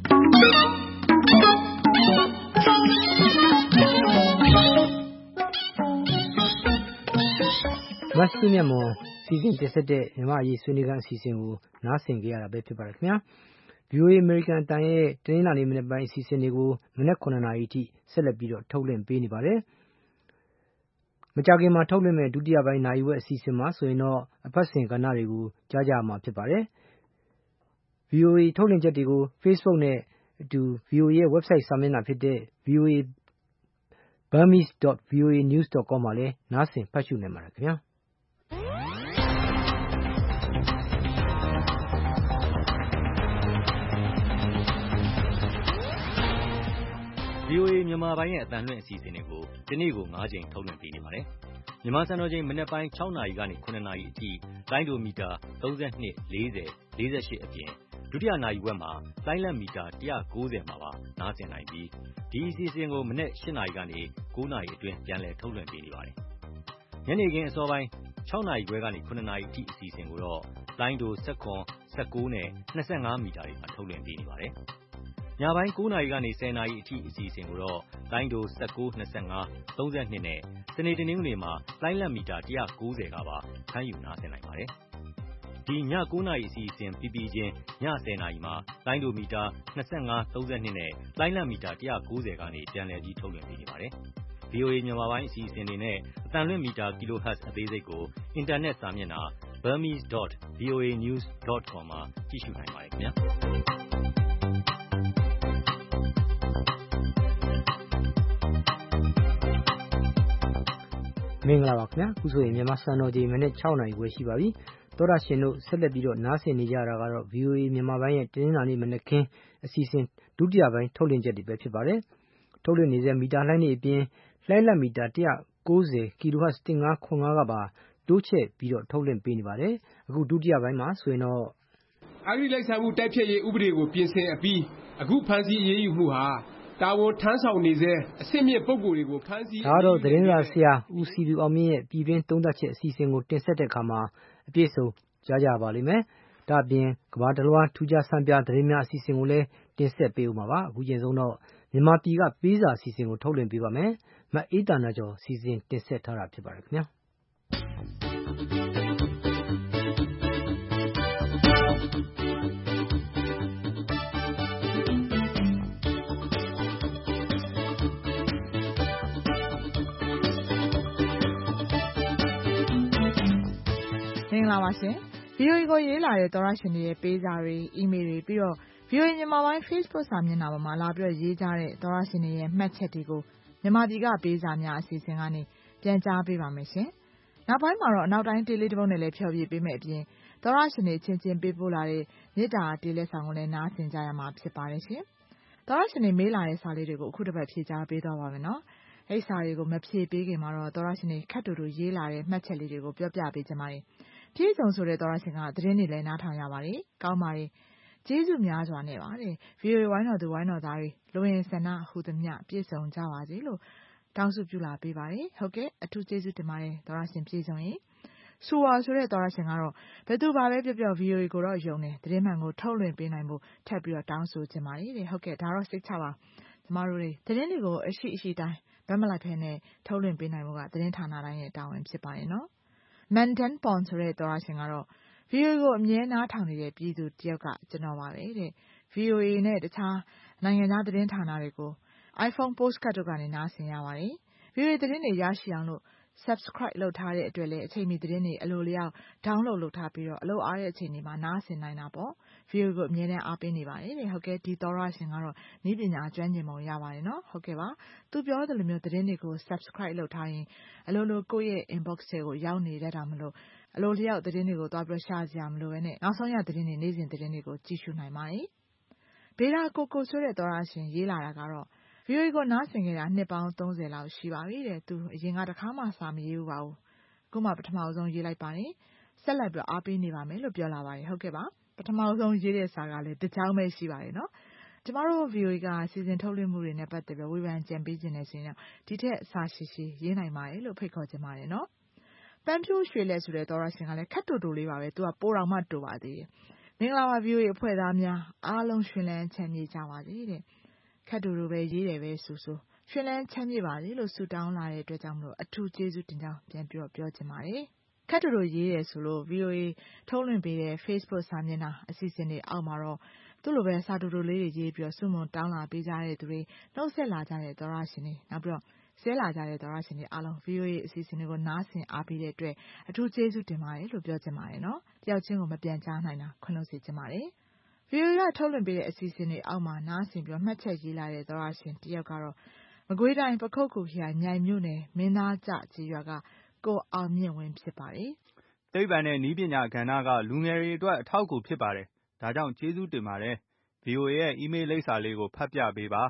မတ်စုမြတ်မွန်စီစဉ်တင်ဆက်တဲ့မြန်မာအရေးဆွေးနွေးခန်းအစီအစဉ်ကိုနားဆင်ကြရတာပဲဖြစ်ပါတယ်ခင်ဗျာ။ V O A American အတန်ရဲ့တနင်္လာနေ့မနေ့ပိုင်းအစီအစဉ်တွေကိုမနက်ခုနှစ်နာရီအထိဆက်လက်ပြီးတော့ထုတ်လွှင့်ပေးနေပါတယ်။မကြာခင်မှာထုတ်လွှင့်မဲ့ဒုတိယပိုင်းနိုင်ဝက်အစီအစဉ်မှာဆိုရင်တော့အပတ်စဉ်ကဏ္ဍတွေကိုကြားကြမှာဖြစ်ပါတယ်။ V O A ထုတ်လွှင့်ချက်တွေကို Facebook နဲ့အတူ V O A ရဲ့ website စာမျက်နှာဖြစ်တဲ့ v o a burmese dot v o a news dot com မှာလည်းနားဆင်ဖတ်ရှုနိုင်ပါတယ်ခင်ဗျာ။ V V O A မြန်မာပိုင်းရဲ့အသံလွှင့်အစီအစဉ်တွေကိုဒီနေ့ကို၅ချိန်ထုတ်လွှင့်ပေးနေပါတယ်။မြန်မာစံတော်ချိန်မနက်ပိုင်း၆နာရီကနေ၇နာရီအထိလိုင်းဒိုမီတာ၃၂ ၄၀ ၄၈အပြင်ဒုတိယနာရီဝက်မှာလိုင်းလံမီတာ၁၉၀မှာပါနားဆင်နိုင်ပြီးဒီအစီအစဉ်ကိုမနက်၈နာရီကနေ၉နာရီအတွင်းပြန်လည်ထုတ်လွှင့်ပေးနေပါတယ်။ညနေခင်းအစောပိုင်း၆နာရီခွဲကနေ၇နာရီအထိအစီအစဉ်ကိုတော့လိုင်းဒို၁၇ ၁၉နဲ့၂၅မီတာတွေမှာထုတ်လွှင့်ပေးနေပါတယ်။ညပိုင်း၉နာရီကနေ၁၀နာရီအထိအစီအစဉ်ကိုတော့လိုင်းဒို၁၉ ၂၅ ၃၂နဲ့စနေတနင်္ဂနွေမှာလိုင်းလံမီတာ၁၉၀ကပါဖမ်းယူနားဆင်နိုင်ပါတယ်။ဒီည၉နာရီအစီအစဉ်ပြီးပြီးချင်းည၁၀နာရီမှာလိုင်းဒိုမီတာ၂၅ ၃၂နဲ့လိုင်းလံမီတာ၁၉၀ကနေပြန်လည်ပြီးထုတ်လွှင့်ပေးနေပါတယ်။ V O A မြန်မာပိုင်းအစီအစဉ်တွေနဲ့အသံလွှင့်မီတာ kilohertz အသေးစိတ်ကိုအင်တာနက်စာမျက်နှာ burmese dot v o a news dot com မှာကြည့်ရှုနိုင်ပါတယ်ခင်ဗျာမင်္ဂလာပါခင်ဗျာခုဆိုရင်မြန်မာစံတော်ချိန်မိနစ်၆နာရီဝယ်ရှိပါပြီသောရရှင်တို့ဆက်လက်ပြီးတော့နားဆင်နေကြတာကတော့ V O A မြန်မာပိုင်းရဲ့တင်းနာနေမနက်ခင်းအစီအစဉ်ဒုတိယပိုင်းထုတ်လွှင့်ချက်တွေပဲဖြစ်ပါတယ်ထုတ်လွှင့်နေတဲ့မီတာလှိုင်းတွေအပြင်လှိုင်းလက်မီတာ၁၉၀ kHz ၁၅ခွန်၅ကပါတိုးချဲ့ပြီးတော့ထုတ်လွှင့်ပေးနေပါတယ်အခုဒုတိယပိုင်းမှာဆိုရင်တော့အဂတိလိုက်စားမှုတိုက်ဖျက်ရေးဥပဒေကိုပြင်ဆင်အပြီးအခုဖမ်းဆီးအရေးယူမှုဟာတာဝန်ထမ်းဆောင်နေစေအဆင့်မြင့်ပုဂ္ဂိုလ်တွေကိုဖမ်းဆီးဒါတော့သတင်းစာဆရာဦးစီသူအောင်မြင့်ရဲ့ပြည်တွင်းသုံးသပ်ချက်အစီအစဉ်ကိုတင်ဆက်တဲ့အခါမှာအပြည့်စုံကြားကြပါလိမ့်မယ်ဒါအပြင်ကမ္ဘာတလွှားထူးခြားဆန်းပြသတင်းများအစီအစဉ်ကိုလည်းတင်ဆက်ပေးဦးမှာပါအခုချိန်ဆုံးတော့မြန်မာပြည်ကပေးစာအစီအစဉ်ကိုထုတ်လွှင့်ပေးပါမယ်မအေးတနာကျော်စီစဉ်တင်ဆက်ထားတာဖြစ်ပါတယ်ခင်ဗျာမင်္ဂလာပါရှင် V O A ကိုရေးလာတဲ့သောရရှင်တွေရဲ့ပေးစာတွေအီးမေးလ်တွေပြီးတော့ V O A မြန်မာပိုင်း Facebook စာမျက်နှာပေါ်မှာလာပြီးတော့ရေးကြတဲ့သောရရှင်တွေရဲ့မှတ်ချက်တွေကိုမြန်မာပြည်ကပေးစာများအစီအစဉ်ကနေပြန်ကြားပေးပါမယ်ရှင်နောက်ပိုင်းမှာတော့အနောက်တိုင်းတေးလေးတစ်ပုဒ်နဲ့လည်းဖြောပြပေးမယ်အပြင်သောရရှင်တွေချင်းချင်းပေးပို့လာတဲ့မေတ္တာတေးလက်ဆောင်ကိုလည်းနားဆင်ကြရမှာဖြစ်ပါတယ်ရှင်သောရရှင်တွေမေးလာတဲ့စာလေးတွေကိုအခုတစ်ပတ်ဖြေကြားပေးသွားပါမယ်နော်အဲ့စာတွေကိုမဖြေပေးခင်မှာတော့သောရရှင်တွေခက်တူတူရေးလာတဲ့မှတ်ချက်လေးတွေကိုပြောပြပေးကြပါမယ်ပြည့်စုံဆိုတဲ့သောရရှင်ကသတင်းတွေလည်းနားထောင်ရပါတယ်ကောင်းပါတယ်ကျေးဇူးများစွာနဲ့ပါတယ် V O A ဝိုင်းတော်သူဝိုင်းတော်သားတွေလိုရင်ဆန္ဒဟူသမျှပြည့်စုံကြပါစေလို့တောင်းစုပြုလာပေးပါတယ်ဟုတ်ကဲ့အထူးကျေးဇူးတင်ပါတယ်သောရရှင်ပြည့်စုံရင်စူဝါဆိုတဲ့သောရရှင်ကတော့ဘယ်သူပါပဲပြောပြော V O A ကိုတော့ယုံတယ်သတင်းမှန်ကိုထုတ်လွှင့်ပေးနိုင်ဖို့ထပ်ပြီးတော့တောင်းဆိုချင်ပါတယ်တဲ့ဟုတ်ကဲ့ဒါတော့စိတ်ချပါကျမတို့တွေသတင်းတွေကိုအရှိအရှိတိုင်းဗတ်မလိုက်ဖဲနဲ့ထုတ်လွှင့်ပေးနိုင်ဖို့ကသတင်းဌာနတိုင်းရဲ့တာဝန်ဖြစ်ပါတယ်နော်Mandan Pon ဆိုတဲ့သောရရှင်ကတော့ V O A ကိုအမြဲနားထောင်နေတဲ့ပြည်သူတယောက်ကကျွန်တော်ပါပဲတဲ့ V O A နဲ့တခြားနိုင်ငံခြားသတင်းဌာနတွေကို iPhone Postcard တို့ကနေနားဆင်ရပါတယ် V O A သတင်းတွေရရှိအောင်လို့ Subscribe လုပ်ထားတဲ့အတွက်လည်းအချိန်မီသတင်းတွေအလိုလျောက် download လုပ်ထားပြီးတော့အလုပ်အားတဲ့အချိန်တွေမှာနားဆင်နိုင်တာပေါ့ V O A ကိုအမြဲတမ်းအားပေးနေပါတယ်တဲ့ဟုတ်ကဲ့ဒီသောရရှင်ကတော့နည်းပညာကျွမ်းကျင်ပုံရပါတယ်နော်ဟုတ်ကဲ့ပါသူပြောသလိုမျိုးသတင်းတွေကို Subscribe လုပ်ထားရင်အလိုလိုကိုယ့်ရဲ့ inbox တွေကိုရောက်နေတတ်တာမလို့အလိုလျောက်သတင်းတွေကိုသွားပြီးရှာစရာမလိုဘဲနဲ့နောက်ဆုံးရသတင်းတွေနေ့စဉ်သတင်းတွေကိုကြည့်ရှုနိုင်ပါတယ်ဘေဒါကိုကိုဆိုတဲ့သောရရှင်ရေးလာတာကတော့ V O A ကိုနားဆင်ခဲ့တာနှစ်ပေါင်းသုံးဆယ်လောက်ရှိပါပြီတဲ့သူအရင်ကတစ်ခါမှစာမရေးဘူးပါဘူးအခုမှပထမဆုံးရေးလိုက်ပါတယ်ဆက်လက်ပြီးအားပေးနေပါမယ်လို့ပြောလာပါတယ်ဟုတ်ကဲ့ပါပထမဆုံးရေးတဲ့စာကလည်းတစ်ကြောင်းပဲရှိပါတယ်နော်ကျမတို့ V O A ကစီစဉ်ထုတ်လွှင့်မှုတွေနဲ့ပတ်သက်ပြီးဝေဖန်ကြံပေးခြင်းနဲ့ဆိုရင်ဒီထက်စာရှိရှိရေးနိုင်ပါတယ်လို့ဖိတ်ခေါ်ချင်ပါတယ်နော်ပန်းဖြိုးရွှေလက်ဆိုတဲ့သောရရှင်ကလည်းခက်တူတူလေးပါပဲသူကပိုတော်မှတူပါသေးတယ်မင်္ဂလာပါ V O A အဖွဲ့သားများအားလုံးရှင်လန်းချမ်းမြေ့ကြပါစေတဲ့ခက်တူတူပဲရေးတယ်ပဲဆိုဆိုရှင်လန်းချမ်းမြေ့ပါစေလို့ဆုတောင်းလာတဲ့အတွက်ကြောင့်မလို့အထူးကျေးဇူးတင်ကြောင်းပြန်ပြီးတော့ပြောချင်ပါတယ်ခက်တူတူရေးတယ်ဆိုလို့ V O A ထုတ်လွှင့်ပေးတဲ့ Facebook စာမျက်နှာအစီအစဉ်တွေအောက်မှာတော့သူ့လိုပဲစာတူတူလေးတွေရေးပြီးတော့ဆုမွန်တောင်းလာပေးကြတဲ့သူတွေနှုတ်ဆက်လာကြတဲ့သောရရှင်တွေနောက်ပြီးတော့ဆဲလာကြတဲ့သောရရှင်တွေအားလုံး V O A အစီအစဉ်တွေကိုနားဆင်အားပေးတဲ့အတွက်အထူးကျေးဇူးတင်ပါတယ်လို့ပြောချင်ပါတယ်နော်တယောက်ချင်းကိုမပြန်ကြားနိုင်တာခွင့်လွှတ်စေချင်ပါတယ် V O A ကထုတ်လွှင့်ပေးတဲ့အစီအစဉ်တွေအောက်မှာနားဆင်ပြီးတော့မှတ်ချက်ရေးလာတဲ့သောရရှင်တယောက်ကတော့မကွေးတိုင်းပခုက္ကူခရိုင်မြိုင်မြို့နယ်မင်းသားကျကြီးရွာကကိုအောင်မြင့်ဝင်းဖြစ်ပါတယ်သိပ္ပံနဲ့နည်းပညာကဏ္ဍကလူငယ်တွေအတွက်အထောက်အကူဖြစ်ပါတယ်ဒါကြောင့်ကျေးဇူးတင်ပါတယ် V O A ရဲ့ email လိပ်စာလေးကိုဖတ်ပြပေးပါ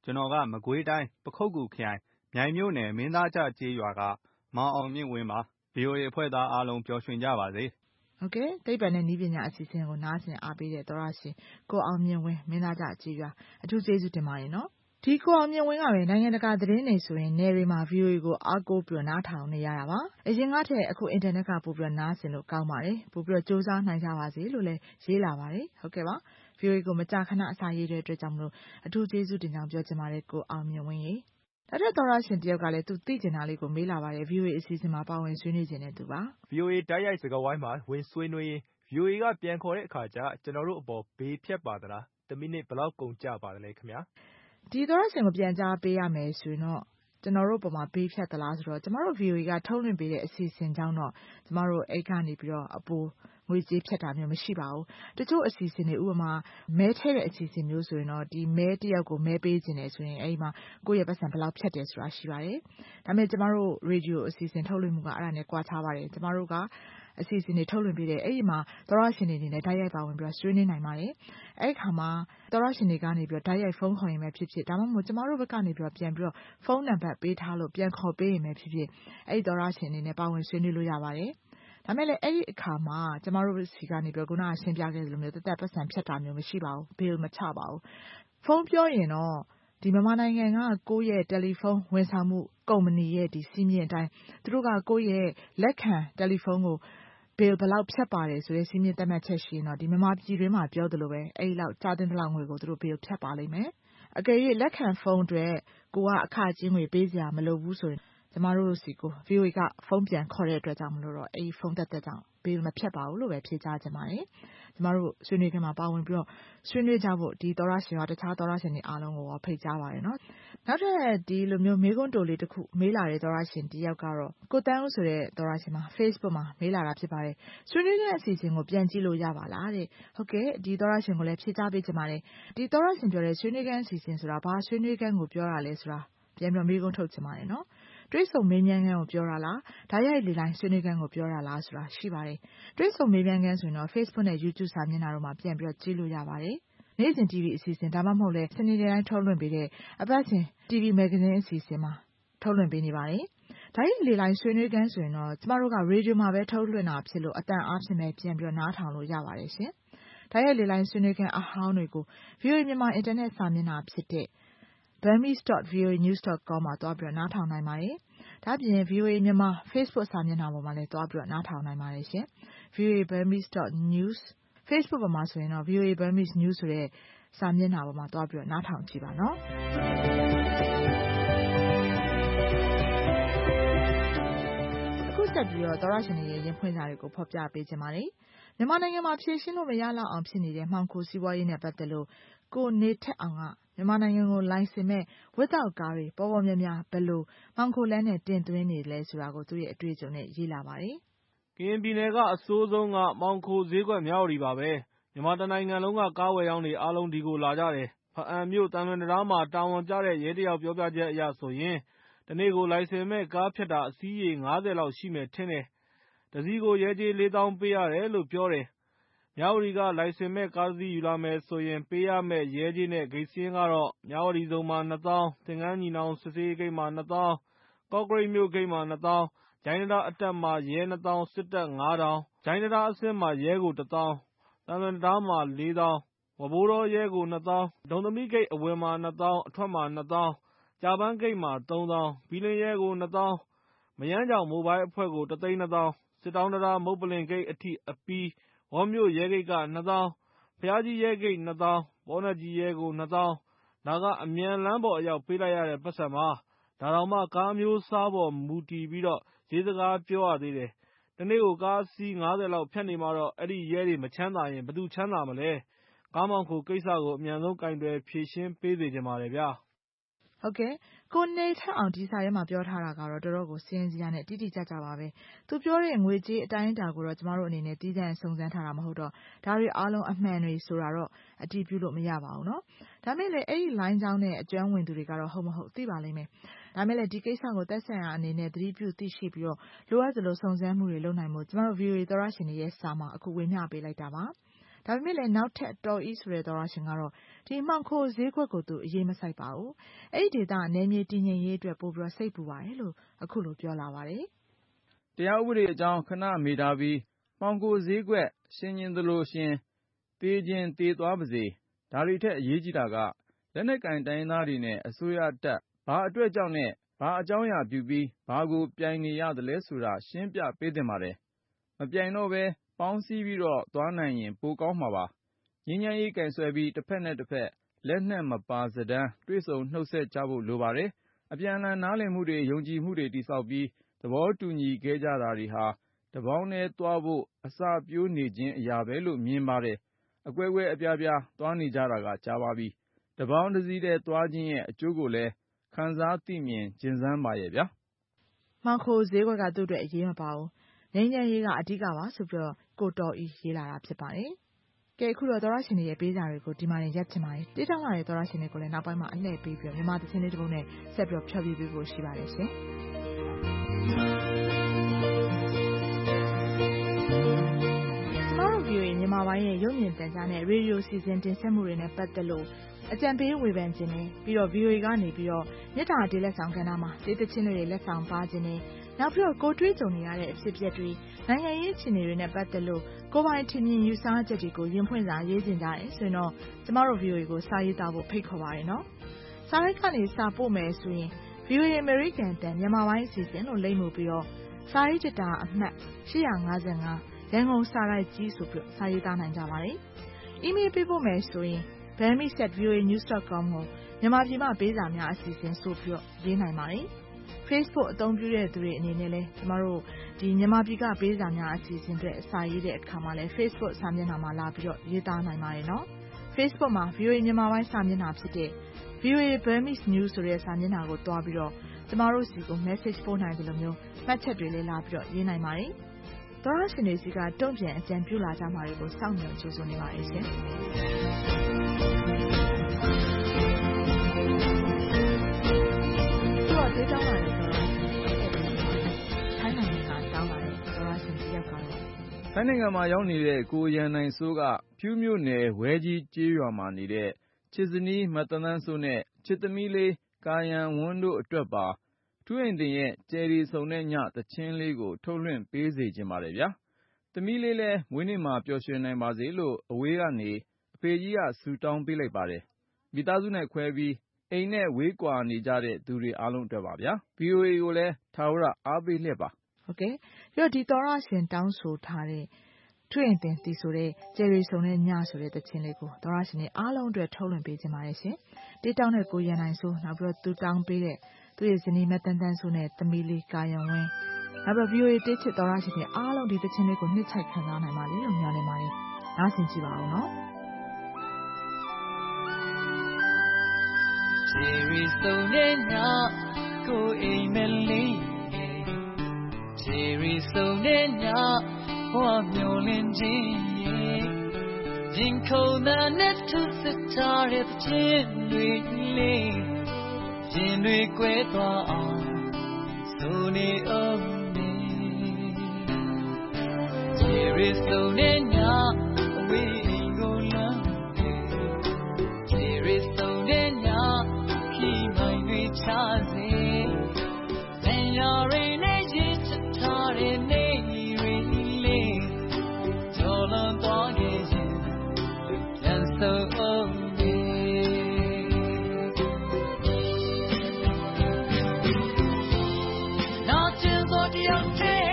ကျွန်တော်ကမကွေးတိုင်းပခုတ်ကူခရိုင်မြိုင်မြို့နယ်မင်းသားကျကျေးရွာကမောင်အောင်မြင့်ဝင်းပါ ဗွီအိုအေ အဖွဲ့သားအားလုံးပျော်ရွှင်ကြပါစေဟုတ်ကဲ့သိပ္ပံနဲ့နည်းပညာအစီအစဉ်ကိုနားဆင်အားပေးတဲ့သောရရှင်ကိုအောင်မြင့်ဝင်းမင်းသားကျကျေးရွာအထူးကျေးဇူးတင်ပါတယ်နော်ဒီကိုအောင်မြင့်ဝင်းကပဲနိုင်ငံတကာသတင်းတွေဆိုရင်နယ်တွေမှာ ဗီအိုအေ ကိုအားကိုးပြီးနားထောင်နေရတာပါအရင်ကတည်းကအခုအင်တာနက်ကပို့ပြီးနားဆင်လို့ကောင်းပါတယ်ပို့ပြီးစူးစမ်းနိုင်ကြပါစေလို့လည်းရေးလာပါတယ်ဟုတ်ကဲ့ပါ ဗီအိုအေ ကိုမကြာခဏအစာရေးတဲ့အတွက်ကြောင့်မလို့အထူးကျေးဇူးတင်ကြောင်းပြောချင်ပါတယ်ကိုအောင်မြင့်ဝင်းရေနောက်ထပ်သောရရှင်တယောက်ကလည်းသူသိကျင်တာလေးကိုမေးလာပါတယ် ဗီအိုအေ အစီအစဉ်မှာပါဝင်ဆွေးနွေးခြင်းတဲ့သူပါဗီအိုအေ တိုက်ရိုက်စကားဝိုင်းမှာဝင်ဆွေးနွေးရင်း ဗီအိုအေ ကပြန်ခေါ်တဲ့အခါကျကျွန်တော်တို့အပေါ်ဘေးဖြတ်ပါသလားတစ်မိနစ်ဘယ်လောက်ကုန်ကြပါသလဲခင်ဗျာဒီသောရရှင်ကိုပြန်ကြားပေးရမယ်ဆိုရင်တော့ကျွန်တော်တို့ပုံမှာဘေးဖြတ်သလားဆိုတော့ကျမတို့ ဗီအိုအေ ကထုတ်လွှင့်ပေးတဲ့အစီအစဉ်ကြောင့်တော့ကျမတို့အိတ်ကနေပြီးတော့အပိုငွေကြေးဖြတ်တာမျိုးမရှိပါဘူးတချို့အစီအစဉ်တွေဥပမာမဲထည့်တဲ့အစီအစဉ်မျိုးဆိုရင်တော့ဒီမဲတယောက်ကိုမဲပေးခြင်းတယ်ဆိုရင်အဲ့ဒီမှာကိုယ့်ရဲ့ပတ်စံဘယ်လောက်ဖြတ်တယ်ဆိုတာရှိပါတယ်ဒါပေမဲ့ကျမတို့ရေဒီယိုအစီအစဉ်ထုတ်လွှင့်မှုကအဲ့ဒါနဲ့ကွာခြားပါတယ်ကျမတို့ကအစီအစဉ်တွေထုတ်လွှင့်ပေးတယ်အဲ့ဒီမှာသောရရှင်တွေအနေနဲ့ဓာတ်ရိုက်ပါဝင်ပြီးတော့ဆွေးနွေးနိုင်ပါတယ်အဲ့ဒီခါမှာသောရရှင်တွေကနေပြီးတော့ဓာတ်ရိုက်ဖုန်းခေါ်ရင်ပဲဖြစ်ဖြစ်ဒါမှမဟုတ်ကျမတို့ဘက်ကနေပြီးတော့ပြန်ပြီးတော့ဖုန်းနံပါတ်ပေးထားလို့ပြန်ခေါ်ပေးရင်ပဲဖြစ်ဖြစ်အဲ့ဒီသောရရှင်အနေနဲ့ပါဝင်ဆွေးနွေးလို့ရပါတယ်ဒါမဲ့လည်းအဲ့ဒီအခါမှာကျမတို့စီကနေပြီးတော့ခုနကရှင်းပြခဲ့သလိုမျိုးတက်တက်ပတ်စံဖြတ်တာမျိုးမရှိပါဘူးဘေးမချပါဘူးဖုန်းပြောရင်တော့ဒီမြန်မာနိုင်ငံကကိုယ့်ရဲ့တယ်လီဖုန်းဝန်ဆောင်မှုကုမ္ပဏီရဲ့ဒီစီးမြင့်အတိုင်းသူတို့ကကိုယ့်ရဲ့လက်ခံတယ်လီဖုန်းကိုဘယ်ဘယ်လောက်ဖြတ်ပါတယ်ဆိုတဲ့စီးမြင့်တက်မှတ်ချက်ရှိရင်တော့ဒီမြန်မာပြည်တွင်းမှာပြောသလိုပဲအဲ့ဒီလောက်ကြားတင်တဲ့လောက်ငွေကိုသူတို့ဘယ်ဖြတ်ပါလိမ့်မယ်အကယ်၍လက်ခံဖုန်းအတွက်ကိုကအခကြေးငွေပေးစရာမလိုဘူးဆိုရင်ကျမတို့စီကို ဗီအိုအေ ကဖုန်းပြန်ခေါ်တဲ့အတွက်ကြောင့်မလို့တော့အဲ့ဒီဖုန်းတက်တက်ကြောင့်ဘေးမဖြတ်ပါဘူးလို့ပဲဖြေကြားချင်ပါတယ်ကျမတို့ဆွေးနွေးခန်းမှာပါဝင်ပြီးတော့ဆွေးနွေးကြဖို့ဒီသောရရှင်ရောတခြားသောရရှင်တွေအားလုံးကိုဖိတ်ကြားပါတယ်နော်နောက်ထပ်ဒီလိုမျိုးမေးခွန်းတိုလေးတစ်ခုမေးလာတဲ့သောရရှင်တယောက်ကတော့ကိုတန်းဦးဆိုတဲ့သောရရှင်မှာ Facebook မှာမေးလာတာဖြစ်ပါတယ်ဆွေးနွေးတဲ့အစီအစဉ်ကိုပြန်ကြည့်လို့ရပါလားတဲ့ဟုတ်ကဲ့ဒီသောရရှင်ကိုလည်းဖြေကြားပေးချင်ပါတယ်ဒီသောရရှင်ပြောတဲ့ဆွေးနွေးခန်းအစီအစဉ်ဆိုတာဘာဆွေးနွေးခန်းကိုပြောတာလဲဆိုတာပြန်ပြီးမေးခွန်းထုတ်ချင်ပါတယ်နော်တွေးဆုံမေးမြန်းခန်းကိုပြောတာလားဓာတ်ရိုက်လေလိုင်းဆွေးနွေးခန်းကိုပြောတာလားဆိုတာရှိပါတယ်တွေးဆုံမေးမြန်းခန်းဆိုရင်တော့ Facebook နဲ့ YouTube စာမျက်နှာတို့မှာပြန်ပြီးကြည့်လို့ရပါတယ်နေ့စဉ် တီဗီ အစီအစဉ်ဒါမှမဟုတ်လဲစနေနေ့တိုင်းထုတ်လွှင့်ပေးတဲ့အပတ်စဉ် တီဗီ မဂ္ဂဇင်းအစီအစဉ်မှာထုတ်လွှင့်ပေးနေပါတယ်ဓာတ်ရိုက်လေလိုင်းဆွေးနွေးခန်းဆိုရင်တော့ကျမတို့ကရေဒီယိုမှာပဲထုတ်လွှင့်တာဖြစ်လို့အတန်အားဖြင့်ပဲပြန်ပြီးနားထောင်လို့ရပါတယ်ရှင်ဓာတ်ရိုက်လေလိုင်းဆွေးနွေးခန်းအဟောင်းတွေကို ဗီအိုအေ မြန်မာအင်တာနက်စာမျက်နှာဖြစ်တဲ့ burmese dot v o a news dot com မှာသွားပြီးနားထောင်နိုင်ပါတယ်ဒါ့အပြင် ဗီအိုအေ မြန်မာ Facebook စာမျက်နှာပေါ်မှာလည်းသွားပြီးနားထောင်နိုင်ပါတယ်ရှင် ဗီအိုအေ burmese dot news Facebook ပေါ်မှာဆိုရင်တော့ ဗီအိုအေ burmese news ဆိုတဲ့စာမျက်နှာပေါ်မှာသွားပြီးနားထောင်ကြည့်ပါနော်အခုဆက်ပြီးတော့သောရရှင်တွေရဲ့ရင်ဖွင့်စာတွေကိုဖော်ပြပေးခြင်းပါတယ်မြန်မာနိုင်ငံမှာဖြည့်ရှင်းလို့မရလောက်အောင်ဖြစ်နေတဲ့မှောင်ခိုစီးပွားရေးနဲ့ပတ်သက်လို့ကိုနေထက်အောင်ကမြန်မာနိုင်ငံကိုလိုင်စင်မဲ့ဝက်တောက်ကားတွေပေါ်ပေါ်များများဘယ်လိုမှောင်ခိုလမ်းနဲ့တင်သွင်းနေလဲဆိုတာကိုသူရဲ့အတွေ့အကြုံနဲ့ရေးလာပါတယ်ကရင်ပြည်နယ်ကအဆိုးဆုံးကမှောင်ခိုဈေးကွက်မြဝတီပါပဲမြန်မာတနိုင်ငံလုံးကကားဝယ်ရောင်းတွေအားလုံးဒီကိုလာကြတယ်ဖအံမြို့တန်လွင်တရားမှာတာဝန်ကျတဲ့ရဲတယောက်ပြောပြချက်အရဆိုရင်တနေ့ကိုလိုင်စင်မဲ့ကားဖြတ်တာအစီးရေငါးဆယ်လောက်ရှိမယ်ထင်တယ်တစီးကိုရဲကြေးလေးသောင်းပေးရတယ်လို့ပြောတယ်မြဝတီကလိုင်စင်မဲ့ကားစီးယူလာမယ်ဆိုရင်ပေးရမယ့်ရဲကြေးနဲ့ဂိတ်စင်းကတော့မြဝတီစုံမှာနှစ်သောင်းသင်္ကန်းညီနောင်စစ်ဆေးဂိတ်မှာနှစ်သောင်းကော့ကရိတ်မြို့ဂိတ်မှာနှစ်သောင်းဂျိုင်းတရာအတက်မှာရဲနှစ်သောင်းစစ်တပ်ငါးထောင်ဂျိုင်းတရာအဆင့်မှာရဲကိုတစ်သောင်းတန်လွင်တရားမှာလေးသောင်းဝဘိုးတော်ရဲကိုနှစ်သောင်းဒုံသမီးဂိတ်အဝင်မှာနှစ်သောင်းအထွက်မှာနှစ်သောင်းကြာပန်းဂိတ်မှာသုံးသောင်းဘီလင်းရဲကိုနှစ်သောင်းမယန်းကြောင်မိုဘိုင်းအဖွဲ့ကိုတစ်သိန်းနှစ်သောင်းစစ်တောင်းတရာမုတ်ပလင်ဂိတ်အထိအပီးဝေါမြို့ရဲဂိတ်ကနှစ်သောင်းဖျားကြီးရဲဂိတ်နှစ်သောင်းဘောနက်ကြီးရဲကိုနှစ်သောင်းဒါကအမြန်လမ်းပေါ်အရောက်ပေးလိုက်ရတဲ့ပတ်စံပါဒါတောင်မှကားမျိုးစားပေါ်မူတည်ပြီးတော့ဈေးစကားပြောရသေးတယ်တနေ့ကိုကားစီးငါးဆယ်လောက်ဖြတ်နေမှတော့အဲ့ဒီရဲတွေမချမ်းသာရင်ဘယ်သူချမ်းသာမလဲကားမောင်ခိုကိစ္စကိုအမြန်ဆုံးကင်တွယ်ဖြေရှင်းပေးစေချင်ပါတယ်ဗျာဟုတ်ကဲ့ကိုနေထက်အောင်ဒီစာရဲမှာပြောထားတာကတော့တော်တော်ကိုစင်းစရာနဲ့တိတိကျကျပါပဲသူပြောတဲ့ငွေကြေးအတိုင်းအတာကိုတော့ကျမတို့အနေနဲ့တီးတန့်စုံစမ်းထားတာမဟုတ်တော့ဒါတွေအားလုံးအမှန်တွေဆိုတာတော့အတည်ပြုလို့မရပါဘူးเนาะဒါမဲ့လည်းအဲ့ဒီ line ကြောင်းနဲ့အကျွမ်းဝင်သူတွေကတော့ဟုတ်မဟုတ်သိပါလိမ့်မယ်ဒါမဲ့လည်းဒီကိစ္စကိုသက်ဆိုင်ရာအနေနဲ့သတိပြုသိရှိပြီးတော့လိုအပ်သလိုစုံစမ်းမှုတွေလုပ်နိုင်မှုကျမတို့ ဗီအိုအေ သောရရှင်တွေရဲ့စာမှာအခုဝေမျှပေးလိုက်တာပါဒါပေမဲ့လည်းနောက်ထပ်တော်ဤဆိုတဲ့သောရရှင်ကတော့ဒီမှောင်ခိုဈေးကွက်ကိုသူအရေးမဆိုင်ပါဘူးအဲ့ဒီဒေသနယ်မြေတည်ငြိမ်ရေးအတွက်ပို့ပြီးစိတ်ပူပါတယ်လို့အခုလိုပြောလာပါတယ်တရားဥပဒေအကြောင်းခဏမေးထားပြီးမှောင်ခိုဈေးကွက်ရှင်းရင်သလိုရှင်းတေးခြင်းတေးသွားပါစေဒါတွေထက်အရေးကြီးတာကလက်နက်ကင်တိုင်းသားတွေနဲ့အစိုးရတပ်ဘာအတွက်ကြောင့်နဲ့ဘာအကြောင်းအရာပြုပြီးဘာကိုပြိုင်နေရတယ်လဲဆိုတာရှင်းပြပေးသင့်ပါတယ်မပြိုင်တော့ပဲပေါင်းစည်းပြီးတော့သွားနိုင်ရင်ပိုကောင်းမှာပါငြိမ်းချမ်းရေးကင်ဆွဲပြီးတစ်ဖက်နဲ့တစ်ဖက်လက်နက်မပါစဒန်းတွေ့ဆုံနှုတ်ဆက်ကြဖို့လိုပါတယ်အပြန်အလှန်နားလည်မှုတွေယုံကြည်မှုတွေတည်ဆောက်ပြီးသဘောတူညီခဲ့ကြတာတွေဟာတပေါင်းနဲ့သွားဖို့အစပြိုးနေခြင်းအရာပဲလို့မြင်ပါတယ်အကွဲကွဲအပြားပြားသွားနေကြတာကကြာပါပြီတပေါင်းတစ်စည်းတည်းသွားခြင်းရဲ့အကျိုးကိုလည်းခံစားသိမြင်ကျင်စမ်းပါရဲ့ဗျာမှောင်ခိုဈေးကွက်ကသူ့အတွက်အရေးမပါဘူးငြိမ်းချမ်းရေးကအဓိကပါဆိုပြီးတော့ကိုတော်ဤရေးလာတာဖြစ်ပါတယ်ကဲအခုတော့သောရရှင်တွေရဲ့ပေးစာတွေကိုဒီမှာနေရက်ချင်ပါတယ်တိတောင်းလာတဲ့သောရရှင်တွေကိုလည်းနောက်ပိုင်းမှာအလှည့်ပေးပြီးတော့မြန်မာသချင်းလေးတစ်ပုဒ်နဲ့ဆက်ပြီးတော့ဖြောပြပေးဖို့ရှိပါတယ်ရှင်ကျမတို့ ဗီအိုအေ မြန်မာပိုင်းရဲ့ရုပ်မြင်သံကြားနဲ့ရေဒီယိုစီစဉ်တင်ဆက်မှုတွေနဲ့ပတ်သက်လို့အကြံပေးဝေဖန်ခြင်းနဲ့ပြီးတော့ ဗီအိုအေ ကနေပြီးတော့မြစ်တာတေးလက်ဆောင်ကဏ္ဍမှာတေးသချင်းတွေလက်ဆောင်ပါခြင်းနဲ့နောက်ပြီးတော့ကိုတွေးကြုံနေရတဲ့အဖြစ်အပျက်တွေနိုင်ငံရေးအခြေအနေတွေနဲ့ပတ်သက်လို့ကိုယ်ပိုင်ထင်မြင်ယူဆချက်တွေကိုရင်ဖွင့်စာရေးတင်ကြတယ်ဆိုရင်တော့ကျမတို့ ဗီအိုအေ ကိုစာရေးသားဖို့ဖိတ်ခေါ်ပါတယ်နော်စာရိုက်ကနေစာပို့မယ်ဆိုရင် ဗီအိုအေ American တန်မြန်မာပိုင်းအစီအစဉ်လို့လိမ့်မှုပြီးတော့စာရေးချစ်တာအမှတ်၈၅၅ရန်ကုန်စာရိုက်ကြီးဆိုပြီးစာရေးသားနိုင်ကြပါတယ်အီးမေးလ်ပေးပို့မယ်ဆိုရင် burmese at v o a news dot com ကိုမြန်မာပြည်မှာပေးစာများအစီအစဉ်ဆိုပြီးတော့ရေးနိုင်ပါတယ် Facebook အသုံးပြုတဲ့သူတွေအနေနဲ့လည်းကျမတို့ဒီမြန်မာပြည်ကပေးစာများအစီအစဉ်တွေအစာရေးတဲ့အခါမှာလည်း Facebook စာမျက်နှာမှာလာပြီးတော့ရေးသားနိုင်ပါတယ်နော် Facebook မှာ ဗီအိုအေ မြန်မာပိုင်းစာမျက်နှာဖြစ်တဲ့ ဗီအိုအေ Burmese News ဆိုတဲ့စာမျက်နှာကိုတွားပြီးတော့ကျမတို့စီကို message ပို့နိုင်တယ်လို့မျိုးမှတ်ချက်တွေလည်းလာပြီးတော့ရေးနိုင်ပါတယ်သောရရှင်တွေစီကတုံ့ပြန်အကြံပြုလာကြမှာတွေကိုစောင့်မျှော်ကြိုးစားနေပါတယ်ရှင်တော့ဒေတာလာတယ်ဆိုတော့ထိုင်းနိုင်ငံကတောင်းလာတဲ့သောရရှင်တယောက်ကတော့ထိုင်းနိုင်ငံမှာရောက်နေတဲ့ကိုရန်နိုင်စိုးကဖြူးမြို့နယ်ဝဲကြီးကျေးရွာမှာနေတဲ့ချစ်စနီးမတန်းတန်းစိုးနဲ့ချစ်သမီးလေးကာယံဝန်းတို့အတွက်ပါထူးအိမ်တင်ရဲ့ကျယ်ရီဆုံတဲ့ညသချင်းလေးကိုထုတ်လွှင့်ပေးစေချင်ပါတယ်ဗျာသမီးလေးလည်းမွေးနေ့မှာပျော်ရွှင်နိုင်ပါစေလို့အဝေးကနေအဖေကြီးကဆုတောင်းပေးလိုက်ပါတယ်မိသားစုနဲ့ခွဲပြီးအိမ်နဲ့ဝေးကွာနေကြတဲ့သူတွေအားလုံးအတွက်ပါဗျာ ဗီအိုအေ ကိုလည်းထာဝရအားပေးလျက်ပါဟုတ်ကဲ့ပြီးတော့ဒီသောရရှင်တောင်းဆိုထားတဲ့ထွေးရင်တင်တီဆိုတဲ့ကျယ်ရီဆုံတဲ့ညဆိုတဲ့သချင်းလေးကိုသောရရှင်တွေအားလုံးအတွက်ထုတ်လွှင့်ပေးခြင်းပါတယ်ရှင်တေးတောင်းတဲ့ကိုရန်နိုင်ဆိုနောက်ပြီးတော့သူတောင်းပေးတဲ့သူ့ရဲ့ဇနီးမတန်းတန်းဆိုနဲ့သမီးလေးကာယံဝင်းနောက်ပြီး ဗီအိုအေ တေးချစ်သောရရှင်တွေအားလုံးဒီသချင်းလေးကိုနှစ်ချိုက်ခံစားနိုင်ပါလိမ့်လို့မျှော်လင့်ပါတယ်နားဆင်ကြည့်ပါဦးနော်ကျယ်ရီဆုံတဲ့ညကိုအိမ်မလေးကျယ်ရီဆုံတဲ့ညဘဝမျောလင်းခြင်းရင်ခုန်တဲ့နဲ့သူစစ်ထားတဲ့ချင်းတွေလေးရင်တွေကွဲသွားအောင်ဆိုနေအောင်ကျယ်ရီဆုံတဲ့ညအဝေးအိမ်ကိုလမ်းကျယ်ရီဆုံတဲ့ညခီးမိုင်းတွေချစေတန်ရာတွေနဲ့ရင်ချထားတဲ့နေရီလေးကျော်လွန်သွားခဲ့ခြင်းပြန်ဆိုအောင်နောက်ကျသောတယောက်တည်း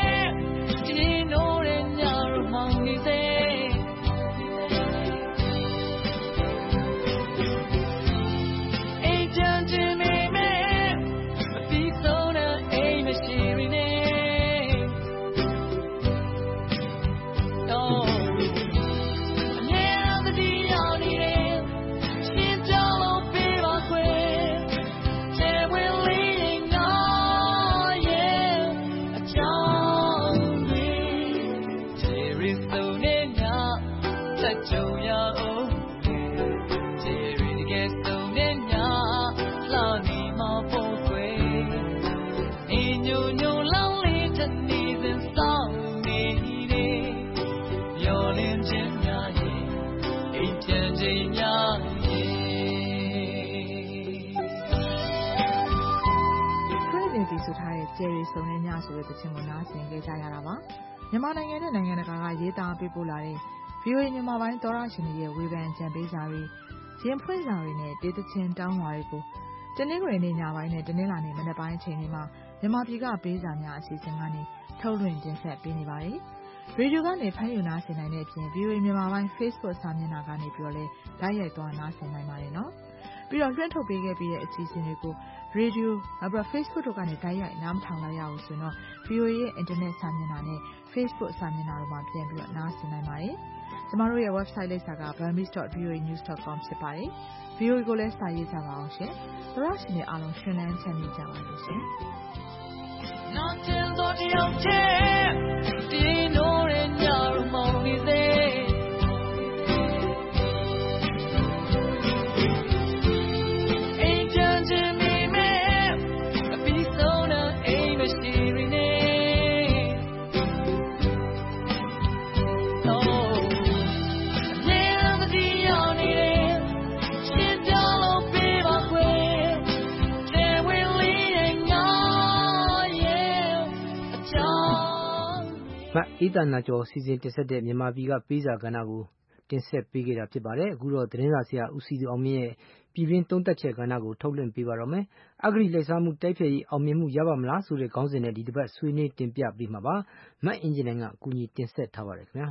ဆိုတဲ့သချင်းကိုနားဆင်ခဲ့ကြရတာပါမြန်မာနိုင်ငံနဲ့နိုင်ငံတကာကရေးသားပေးပို့လာတဲ့ ဗွီအိုအေ မြန်မာပိုင်းသောတရှင်တွေရဲ့ဝေဖန်ကြံပေးစာတွေရင်ဖွင့်စာတွေနဲ့တေးသချင်းတောင်းဝါတွေကိုတနင်္ဂနွေနေ့ညပိုင်းနဲ့တနင်္လာနေ့မနက်ပိုင်းအချိန်တွေမှာမြန်မာပြည်ကပေးစာများအစီအစဉ်ကနေထုတ်လွှင့်တင်ဆက်ပေးနေပါတယ်။ရေဒီယိုကနေဖမ်းယူနားဆင်နိုင်တဲ့အပြင် ဗွီအိုအေ မြန်မာပိုင်း Facebook စာမျက်နှာကနေပြီးတော့လည်းလိုက်ရိုက်သွားနားဆင်နိုင်ပါတယ်နော်။ပြီးတော့လွှင့်ထုတ်ပေးခဲ့ပြီးတဲ့အစီအစဉ်တွေကိုရေဒီယိုနောက်ပြီး Facebook တို့ကနေတိုက်ရိုက်နားမထောင်လိုက်ရအောင်ဆိုတော့ ဗွီအိုအေ ရဲ့ Internet စာမျက်နှာနဲ့ Facebook စာမျက်နှာတို့မှာပြန်ပြီးတော့နားဆင်နိုင်ပါတယ်။ကျမတို့ရဲ့ website လိပ်စာက burmese dot v o a news dot com ဖြစ်ပါတယ်။ ဗွီအိုအေ ကိုလည်းစာရေးကြပါအောင်ရှင်။သောတရှင်တွေအားလုံးရှင်လန်းချမ်းမြေ့ကြပါလို့ရှင်။ Not till the young chap, Dino and Yarmoni there. Ain't judging me, man. A piece on a aim of steering it. Oh, never the only day. Sit down, be my way. There will lead မအေးတနာကျော်စီစဉ်တင်ဆက်တဲ့မြန်မာပြည်ကပေးစာကဏ္ဍကိုတင်ဆက်ပေးခဲ့တာဖြစ်ပါတယ်အခုတော့သတင်းစာဆရာဦးစီသူအောင်မြင့်ရဲ့ပြည်တွင်းသုံးသပ်ချက်ကဏ္ဍကိုထုတ်လွှင့်ပေးပါတော့မယ်အဂရိလက်စားမှုတိုက်ဖျက်ရေးအောင်မြင်မှုရပါမလားဆိုတဲ့ခေါင်းစဉ်နဲ့ဒီတစ်ပတ်ဆွေးနွေးတင်ပြပေးမှာပါမတ်အင်ဂျင်နိုင်ကအကူအညီတင်ဆက်ထားပါတယ်ခင်ဗျာ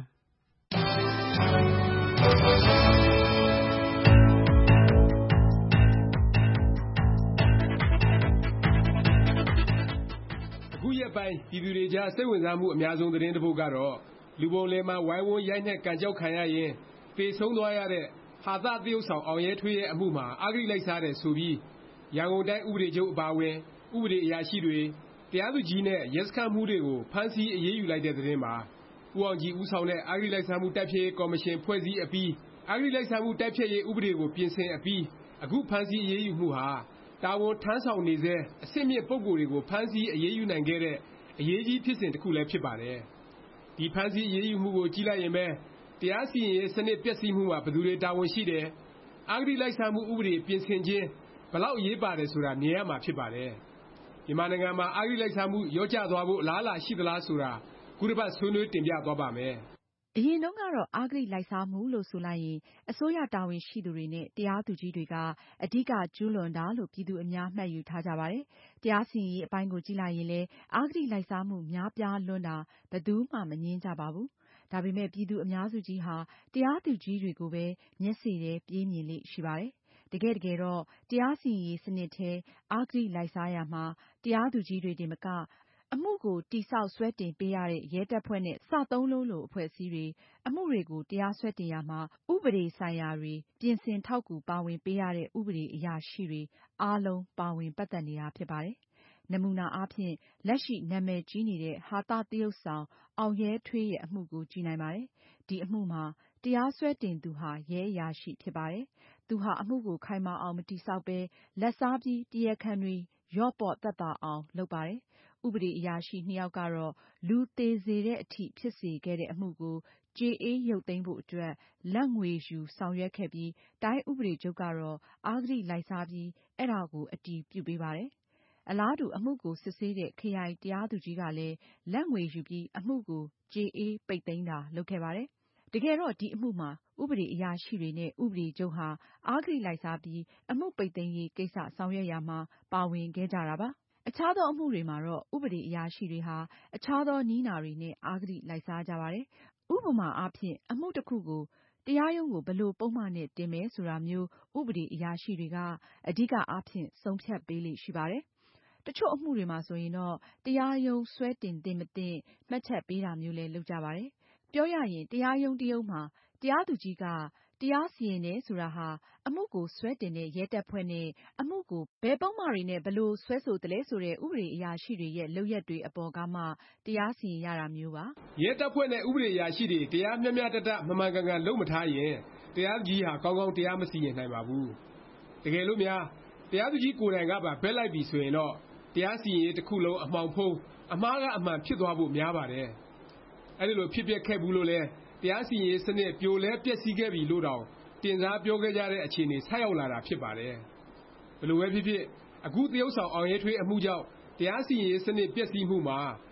အခုရက်ပိုင်းပြည်သူတွေကြားစိတ်ဝင်စားမှုအများဆုံးသတင်းတစ်ပုဒ်ကတော့လူပုံလယ်မှာဝိုင်းဝန်းရိုက်နှက်ကန်ကြောက်ခံရရင်သေဆုံးသွားရတဲ့ဟာသသရုပ်ဆောင်အောင်ရဲထွေးရဲ့အမှုမှာအဂတိလိုက်စားတယ်ဆိုပြီးရန်ကုန်တိုင်းဥပဒေချုပ်အပါအဝင်ဥပဒေအရာရှိတွေတရားသူကြီးနဲ့ရဲစခန်းမှူးတွေကိုဖမ်းဆီးအရေးယူလိုက်တဲ့သတင်းပါဦးအောင်ကြည်ဦးဆောင်တဲ့အဂတိလိုက်စားမှုတိုက်ဖျက်ရေးကော်မရှင်ဖွဲ့စည်းအပြီးအဂတိလိုက်စားမှုတိုက်ဖျက်ရေးဥပဒေကိုပြင်ဆင်အပြီးအခုဖမ်းဆီးအရေးယူမှုဟာတာဝန်ထမ်းဆောင်နေစေအဆင့်မြင့်ပုဂ္ဂိုလ်တွေကိုဖမ်းဆီးအရေးယူနိုင်ခဲ့တဲ့အရေးကြီးဖြစ်စဉ်တစ်ခုလည်းဖြစ်ပါတယ်။ဒီဖမ်းဆီးအရေးယူမှုကိုကြည့်လိုက်ရင်ပဲတရားစီရင်ရေးစနစ်ပျက်စီးမှုမှာဘယ်သူတွေတာဝန်ရှိတယ်အဂတိလိုက်စားမှုဥပဒေပြင်ဆင်ခြင်းဘယ်လောက်အရေးပါတယ်ဆိုတာမြင်ရမှာဖြစ်ပါတယ်။မြန်မာနိုင်ငံမှာအဂတိလိုက်စားမှုလျော့ကျသွားဖို့အလားအလာရှိသလားဆိုတာခုတစ်ပတ်ဆွေးနွေးတင်ပြသွားပါမယ်။အရင်တုန်းကတော့အဂတိလိုက်စားမှုလို့ဆိုလိုက်ရင်အစိုးရတာဝန်ရှိသူတွေနဲ့တရားသူကြီးတွေကအဓိကကျူးလွန်တာလို့ပြည်သူအများမှတ်ယူထားကြပါတယ်။တရားစီရင်ရေးအပိုင်းကိုကြည့်လိုက်ရင်လည်းအဂတိလိုက်စားမှုများပြားလွန်းတာဘယ်သူမှမငြင်းကြပါဘူး။ဒါပေမဲ့ပြည်သူအများစုကြီးဟာတရားသူကြီးတွေကိုပဲမျက်စိထဲပြေးမြင်လေ့ရှိပါတယ်။တကယ်တကယ်တော့တရားစီရင်ရေးစနစ်ထဲအဂတိလိုက်စားရာမှာတရားသူကြီးတွေတင်မကအမှုကိုတိဆောက်ဆွဲတင်ပေးရတဲ့ရဲတပ်ဖွဲ့နဲ့စသုံးလုံးလိုအဖွဲ့အစည်းတွေအမှုတွေကိုတရားစွဲတင်ရမှာဥပဒေဆိုင်ရာတွေပြင်ဆင်ထောက်ကူပါဝင်ပေးရတဲ့ဥပဒေအရာရှိတွေအားလုံးပါဝင်ပတ်သက်နေတာဖြစ်ပါတယ်။နမူနာအားဖြင့်လက်ရှိနာမည်ကြီးနေတဲ့ဟာသသရုပ်ဆောင်အောင်ရဲထွေးရဲ့အမှုကိုကြည့်နိုင်ပါတယ်။ဒီအမှုမှာတရားစွဲတင်သူဟာရဲအရာရှိဖြစ်ပါတယ်။သူဟာအမှုကိုခိုင်မာအောင်မတိဆောက်ပဲလက်စားပြီးတရားခံတွေရော့ပေါ့သက်သာအောင်လုပ်ပါတယ်။ဥပဒေအရာရှိနှစ်ယောက်ကတော့လူသေစေတဲ့အထိဖြစ်စေခဲ့တဲ့အမှုကိုကြေအေးရုပ်သိမ်းဖို့အတွက်လက်ငွေယူဆောင်ရွက်ခဲ့ပြီးတိုင်းဥပဒေချုပ်ကတော့အဂတိလိုက်စားပြီးအဲ့ဒါကိုအတည်ပြုပေးပါတယ်။အလားတူအမှုကိုစစ်ဆေးတဲ့ခရိုင်တရားသူကြီးကလည်းလက်ငွေယူပြီးအမှုကိုကြေအေးပိတ်သိမ်းတာလုပ်ခဲ့ပါတယ်။တကယ်တော့ဒီအမှုမှာဥပဒေအရာရှိတွေနဲ့ဥပဒေချုပ်ဟာအဂတိလိုက်စားပြီးအမှုပိတ်သိမ်းရေးကိစ္စဆောင်ရွက်ရာမှာပါဝင်ခဲ့ကြတာပါ။အခြားသောအမှုတွေမှာတော့ဥပဒေအရာရှိတွေဟာအခြားသောနည်းနာတွေနဲ့အဂတိလိုက်စားကြပါတယ်။ဥပမာအားဖြင့်အမှုတစ်ခုကိုတရားရုံးကိုဘယ်လိုပုဒ်မနဲ့တင်မယ်ဆိုတာမျိုးဥပဒေအရာရှိတွေကအဓိကအားဖြင့်ဆုံးဖြတ်ပေးလေ့ရှိပါတယ်။တချို့အမှုတွေမှာဆိုရင်တော့တရားရုံးစွဲတင်သင့်မသင့်မှတ်ချက်ပေးတာမျိုးလည်းလုပ်ကြပါတယ်။ပြောရရင်တရားရုံးတစ်ရုံးမှာတရားသူကြီးကတရားစီရင်တယ်ဆိုတာဟာအမှုကိုစွဲတင်တဲ့ရဲတပ်ဖွဲ့နဲ့အမှုကိုဘယ်ပုဒ်မတွေနဲ့ဘယ်လိုစွဲဆိုသလဲဆိုတဲ့ဥပဒေအရာရှိတွေရဲ့လုပ်ရက်တွေအပေါ်ကမှတရားစီရင်ရတာမျိုးပါရဲတပ်ဖွဲ့နဲ့ဥပဒေအရာရှိတွေတရားမျှမျှတတမှန်မှန်ကန်ကန်လုပ်မထားရင်တရားသူကြီးဟာကောင်းကောင်းတရားမစီရင်နိုင်ပါဘူးတကယ်လို့များတရားသူကြီးကိုယ်တိုင်ကပါဘက်လိုက်ပြီဆိုရင်တော့တရားစီရင်ရေးတစ်ခုလုံးအမှောင်ဖုံးအမှားကအမှန်ဖြစ်သွားဖို့များပါတယ်အဲဒီလိုဖြစ်ပျက်ခဲ့ဘူးလို့လဲတရားစီရင်ရေးစနစ်ပြိုလဲပျက်စီးခဲ့ပြီလို့တောင်တင်စားပြောခဲ့ကြတဲ့အခြေအနေဆိုက်ရောက်လာတာဖြစ်ပါတယ်ဘယ်လိုပဲဖြစ်ဖြစ်အခုသရုပ်ဆောင်အောင်ရဲထွေးအမှုကြောင့်တရားစီရင်ရေးစနစ်ပျက်စီးမှုမှာ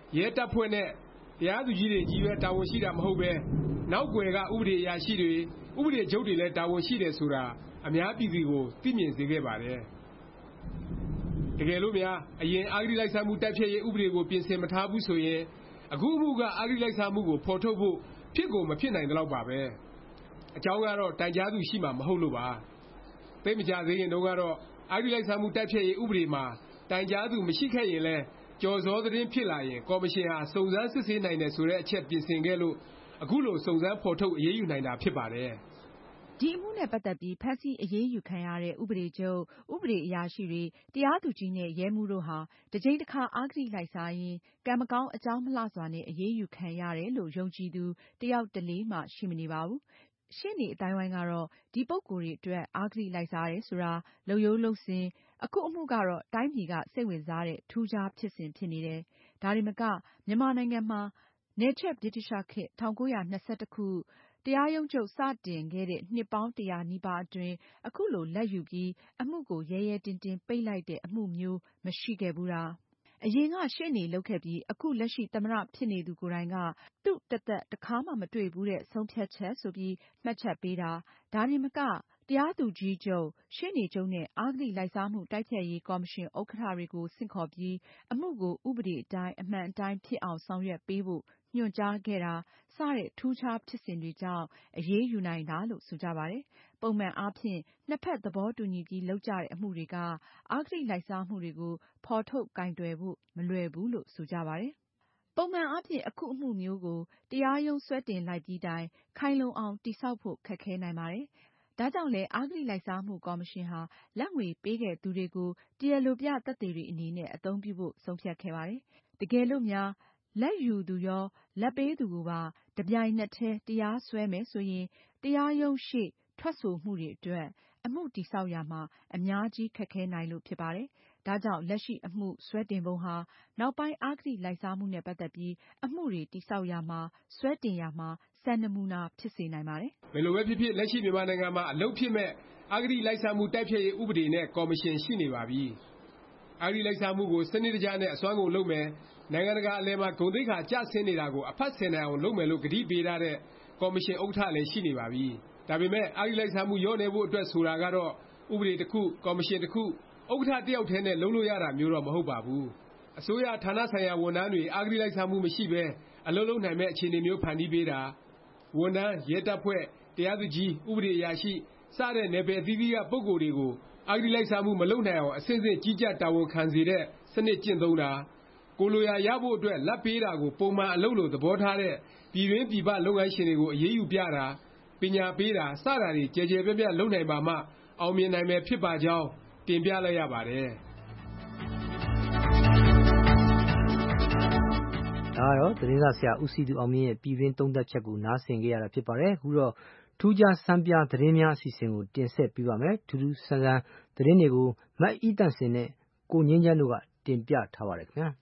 ရဲတပ်ဖွဲ့နဲ့တရားသူကြီးတွေကြီးပဲတာဝန်ရှိတာမဟုတ်ပဲနောက်ွယ်ကဥပဒေအရာရှိတွေဥပဒေချုပ်တွေလည်းတာဝန်ရှိတယ်ဆိုတာအများပြည်သူကိုသိမြင်စေခဲ့ပါတယ်တကယ်လို့များအရင်အဂတိလိုက်စားမှုတိုက်ဖျက်ရေးဥပဒေကိုပြင်ဆင်မထားဘူးဆိုရင်အခုအမှုကအဂတိလိုက်စားမှုကိုဖော်ထုတ်ဖို့ဖြစ်ကိုမဖြစ်နိုင်တော့ပါပဲအကြောင်းကတော့တိုင်ကြားသူရှိမှမဟုတ်လို့ပါသိမကြသေးရင်တော့ကတော့အဂတိလိုက်စားမှုတိုက်ဖျက်ရေးဥပဒေမှာတိုင်ကြားသူမရှိခဲ့ရင်လဲကြော်စောသတင်းဖြစ်လာရင်ကော်မရှင်ဟာစုံစမ်းစစ်ဆေးနိုင်တယ်ဆိုတဲ့အချက်ပြင်ဆင်ခဲ့လို့အခုလိုစုံစမ်းဖော်ထုတ်အရေးယူနိုင်တာဖြစ်ပါတယ်ဒီအမှုနဲ့ပတ်သက်ပြီးဖမ်းဆီးအရေးယူခံရတဲ့ဥပဒေချုပ်ဥပဒေအရာရှိတွေတရားသူကြီးနဲ့ရဲမှူးတို့ဟာတစ်ကြိမ်တစ်ခါအဂတိလိုက်စားရင်ကံမကောင်းအကြောင်းမလှစွာနဲ့အရေးယူခံရတယ်လို့ယုံကြည်သူတယောက်တလေမှရှိမနေပါဘူးရှေ့နေအတိုင်းဝိုင်းကတော့ဒီပုဂ္ဂိုလ်တွေအတွက်အဂတိလိုက်စားတယ်ဆိုတာလုပ်ရိုးလုပ်စဉ်အခုအမှုကတော့တိုင်းပြည်ကစိတ်ဝင်စားတဲ့ထူးခြားဖြစ်စဉ်ဖြစ်နေတယ်ဒါတွေမကမြန်မာနိုင်ငံမှာနယ်ချဲ့ဗြိတိသျှခေတ်၁၉၂၁ခုတရားရုံးချုပ်စတင်ခဲ့တဲ့နှစ်ပေါင်းတရာနီးပါးအတွင်းအခုလိုလက်ယူပြီးအမှုကိုရဲရဲတင်းတင်းပိတ်လိုက်တဲ့အမှုမျိုးမရှိခဲ့ဘူးတာအရင်ကရှေ့နေလုပ်ခဲ့ပြီးအခုလက်ရှိသမ္မတဖြစ်နေသူကိုယ်တိုင်ကသူ့တသက်တစ်ခါမှမတွေ့ဘူးတဲ့ဆုံးဖြတ်ချက်ဆိုပြီးမှတ်ချက်ပေးတာဒါနေမကတရားသူကြီးချုပ်ရှေ့နေချုပ်နဲ့အဂတိလိုက်စားမှုတိုက်ဖျက်ရေးကော်မရှင်ဥက္ကဋ္ဌတွေကိုဆင့်ခေါ်ပြီးအမှုကိုဥပဒေအတိုင်းအမှန်အတိုင်းဖြစ်အောင်ဆောင်ရွက်ပေးဖို့ညွှန်ကြားခဲ့တာစတဲ့ထူးခြားဖြစ်စဉ်တွေကြောင့်အရေးယူနိုင်တာလို့ဆိုကြပါတယ်။ပုံမှန်အားဖြင့်နှစ်ဖက်သဘောတူညီပြီးလုပ်ကြတဲ့အမှုတွေကအဂတိလိုက်စားမှုတွေကိုဖော်ထုတ်ကိုင်တွယ်ဖို့မလွယ်ဘူးလို့ဆိုကြပါတယ်။ပုံမှန်အားဖြင့်အခုအမှုမျိုးကိုတရားရုံးဆွဲတင်လိုက်ပြီးတိုင်ခိုင်လုံအောင်တည်ဆောက်ဖို့ခက်ခဲနိုင်ပါတယ်။ဒါကြောင့်လည်းအဂတိလိုက်စားမှုကော်မရှင်ဟာလက်ငွေပေးခဲ့သူတွေကိုတရားလိုပြသက်သေတွေအနေနဲ့အသုံးပြုဖို့ဆုံးဖြတ်ခဲ့ပါတယ်။တကယ်လို့များလက်ယူသူရောလက်ပေးသူကိုပါတပြိုင်နက်တည်းတရားစွဲမယ်ဆိုရင်တရားရုံးရှေ့ထွက်ဆိုမှုတွေအတွက်အမှုတည်ဆောက်ရာမှာအများကြီးခက်ခဲနိုင်လို့ဖြစ်ပါတယ်။ဒါကြောင့်လက်ရှိအမှုစွဲတင်ပုံဟာနောက်ပိုင်းအဂတိလိုက်စားမှုနဲ့ပတ်သက်ပြီးအမှုတွေတည်ဆောက်ရာမှာစွဲတင်ရာမှာစံနမူနာဖြစ်စေနိုင်ပါတယ်။ဘယ်လိုပဲဖြစ်ဖြစ်လက်ရှိမြန်မာနိုင်ငံမှာအလုပ်ဖြစ်မဲ့အဂတိလိုက်စားမှုတိုက်ဖျက်ရေးဥပဒေနဲ့ကော်မရှင်ရှိနေပါပြီ။အဂတိလိုက်စားမှုကိုစနစ်တကျနဲ့အစွမ်းကုန်လုပ်မယ်နိုင်ငံတကာအလယ်မှာဂုဏ်သိက္ခာကျဆင်းနေတာကိုအဖတ်ဆယ်နိုင်အောင်လုပ်မယ်လို့ကတိပေးထားတဲ့ကော်မရှင်ဥက္ကဋ္ဌလည်းရှိနေပါပြီ။ဒါပေမဲ့အဂတိလိုက်စားမှုလျော့နေဖို့အတွက်ဆိုတာကတော့ဥပဒေတစ်ခုကော်မရှင်တစ်ခုဥက္ကဋ္ဌတယောက်တည်းနဲ့လုံးလို့ရတာမျိုးတော့မဟုတ်ပါဘူး။အစိုးရဌာနဆိုင်ရာဝန်ထမ်းတွေအဂတိလိုက်စားမှုမရှိဘဲအလုပ်လုပ်နိုင်မဲ့အခြေအနေမျိုးဖန်တီးပေးတာဝန်ထမ်းရဲတပ်ဖွဲ့တရားသူကြီးဥပဒေအရာရှိစတဲ့နယ်ပယ်အသီးသီးကပုဂ္ဂိုလ်တွေကိုအဂတိလိုက်စားမှုမလုပ်နိုင်အောင်အဆင့်ဆင့်ကြီးကြပ်တာဝန်ခံစေတဲ့စနစ်ကျင့်သုံးတာကိုလိုရာရဖို့အတွက်လက်ပေးတာကိုပုံမှန်အလုပ်လို့သဘောထားတဲ့ပြည်တွင်းပြည်ပလုပ်ငန်းရှင်တွေကိုအရေးယူပြတာပညာပေးတာစတာတွေကြဲကြဲပြန့်ပြန့်လုပ်နိုင်ပါမှအောင်မြင်နိုင်မယ်ဖြစ်ပါကြောင်းတင်ပြလိုက်ရပါတယ်ဒါကတော့သတင်းစာဆရာဦးစီသူအောင်မြင့်ရဲ့ပြည်တွင်းသုံးသပ်ချက်ကိုနားဆင်ကြရတာဖြစ်ပါတယ်အခုတော့ထူးခြားစံပြသတင်းများအစီအစဉ်ကိုတင်ဆက်ပေးပါမယ်ထူးထူးဆန်းဆန်းသတင်းတွေကိုမတ်ဤတန့်စင်နဲ့ကိုငင်းချမ်းတို့ကတင်ပြထားပါတယ်ခင်ဗျာ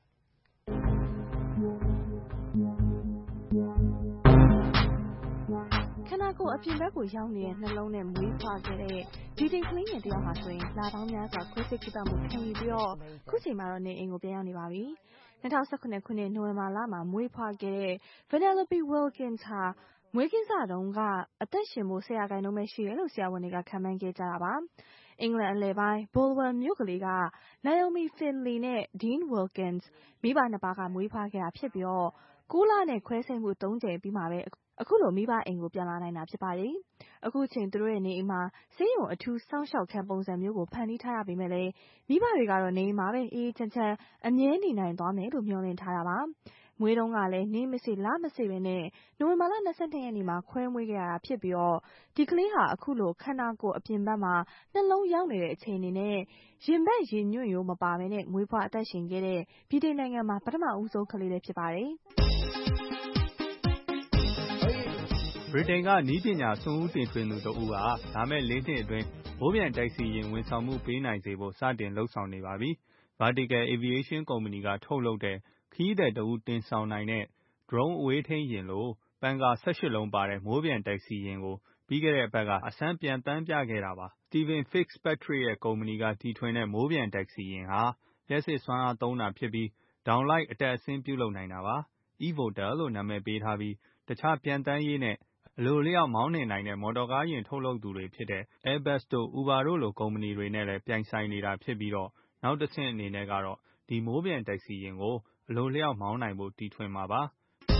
ခန္ဓာကိုယ်အပြင်ဘက်ကိုရောက်နေတဲ့နှလုံးနဲ့မွေးဖွားခဲ့တဲ့ဒီတိမ်ကလေးငယ်တယောက်ဟာဆိုရင်လာပေါင်းများစွာခွဲစိတ်ကုသမှုခံယူပြီးတော့ခုချိန်မှာတော့နေအိမ်ကိုပြန်ရောက်နေပါပြီ။၂၀၁၇ခုနှစ်နိုဝင်ဘာလမှာမွေးဖွားခဲ့တဲ့ Vanellope Wilkins ဟာမွေးကင်းစတုန်းကအသက်ရှင်ဖို့ဆယ်ရာခိုင်နှုန်းပဲရှိတယ်လို့ဆရာဝန်တွေကခန့်မှန်းခဲ့ကြတာပါ။အင်္ဂလန်အလယ်ပိုင်း Bulwer မြို့ကလေးက Naomi Findlay နဲ့ Dean Wilkins မိဘနှစ်ပါးကမွေးဖွားခဲ့တာဖြစ်ပြီးတော့ကိုးလနဲ့ခွဲစိတ်မှုသုံးကြိမ်ပြီးမှပဲအခုလိုမိဘအိမ်ကိုပြန်လာနိုင်တာဖြစ်ပါတယ်။အခုချိန်သူတို့ရဲ့နေအိမ်မှာဆေးရုံအထူးစောင့်ရှောက်ခန်းပုံစံမျိုးကိုဖန်တီးထားရပေမဲ့လည်းမိဘတွေကတော့နေအိမ်မှာပဲအေးချမ်းချမ်းအမြဲနေနိုင်သွားမယ်လို့မျှော်လင့်ထားတာပါ။မွေးတုန်းကလည်းနေ့မစေလမစေပဲနဲ့နိုဝင်ဘာလ၂၂ရက်နေ့မှာခွဲမွေးခဲ့ရတာဖြစ်ပြီးတော့ဒီကလေးဟာအခုလိုခန္ဓာကိုယ်အပြင်ဘက်မှာနှလုံးရောက်နေတဲ့အခြေအနေနဲ့ရင်ဘတ်ရင်ညွန့်ရိုးမပါဘဲနဲ့မွေးဖွားအသက်ရှင်ခဲ့တဲ့ဗြိတိန်နိုင်ငံမှာပထမဦးဆုံးကလေးလေးဖြစ်ပါတယ်။ဗြိတိန်ကနည်းပညာစွန့်ဦးတင်ထွင်သူတဦးဟာလာမယ့်လေးနှစ်အတွင်းမိုးပျံတိုက်စီရင်ဝန်ဆောင်မှုပေးနိုင်စေဖို့စတင်လှုပ်ဆောင်နေပါပြီ။ Vertical Aviation ကုမ္ပဏီကထုတ်လုပ်တဲ့ခရီးသည်တဦးတင်ဆောင်နိုင်တဲ့ Drone အဝေးထိန်းယာဉ်လိုပန်ကာ၁၈လုံးပါတဲ့မိုးပျံတိုက်စီယာဉ်ကိုပြီးခဲ့တဲ့အပတ်ကအစမ်းပျံသန်းပြခဲ့တာပါ။ Stephen Fitzpatrick ရဲ့ကုမ္ပဏီကတီထွင်တဲ့မိုးပျံတိုက်စီယာဉ်ဟာလျှပ်စစ်စွမ်းအားသုံးတာဖြစ်ပြီး download အတက်အဆင်းပြုလုပ်နိုင်တာပါ။ e-voter လို့နာမည်ပေးထားပြီးတခြားပြန်တန်းရေးနဲ့အလိုလျောက်မောင်းနှင်နိုင်တဲ့မော်တော်ကားယာဉ်ထုတ်လုပ်သူတွေဖြစ်တဲ့ Airbus တို့ Uber တို့လိုကုမ္ပဏီတွေနဲ့လည်းပြိုင်ဆိုင်နေတာဖြစ်ပြီးတော့နောက်တစ်ဆင့်အနေနဲ့ကတော့ဒီမိုးပျံတက္ကစီယာဉ်ကိုအလိုလျောက်မောင်းနိုင်ဖို့တီထွင်မှာပါ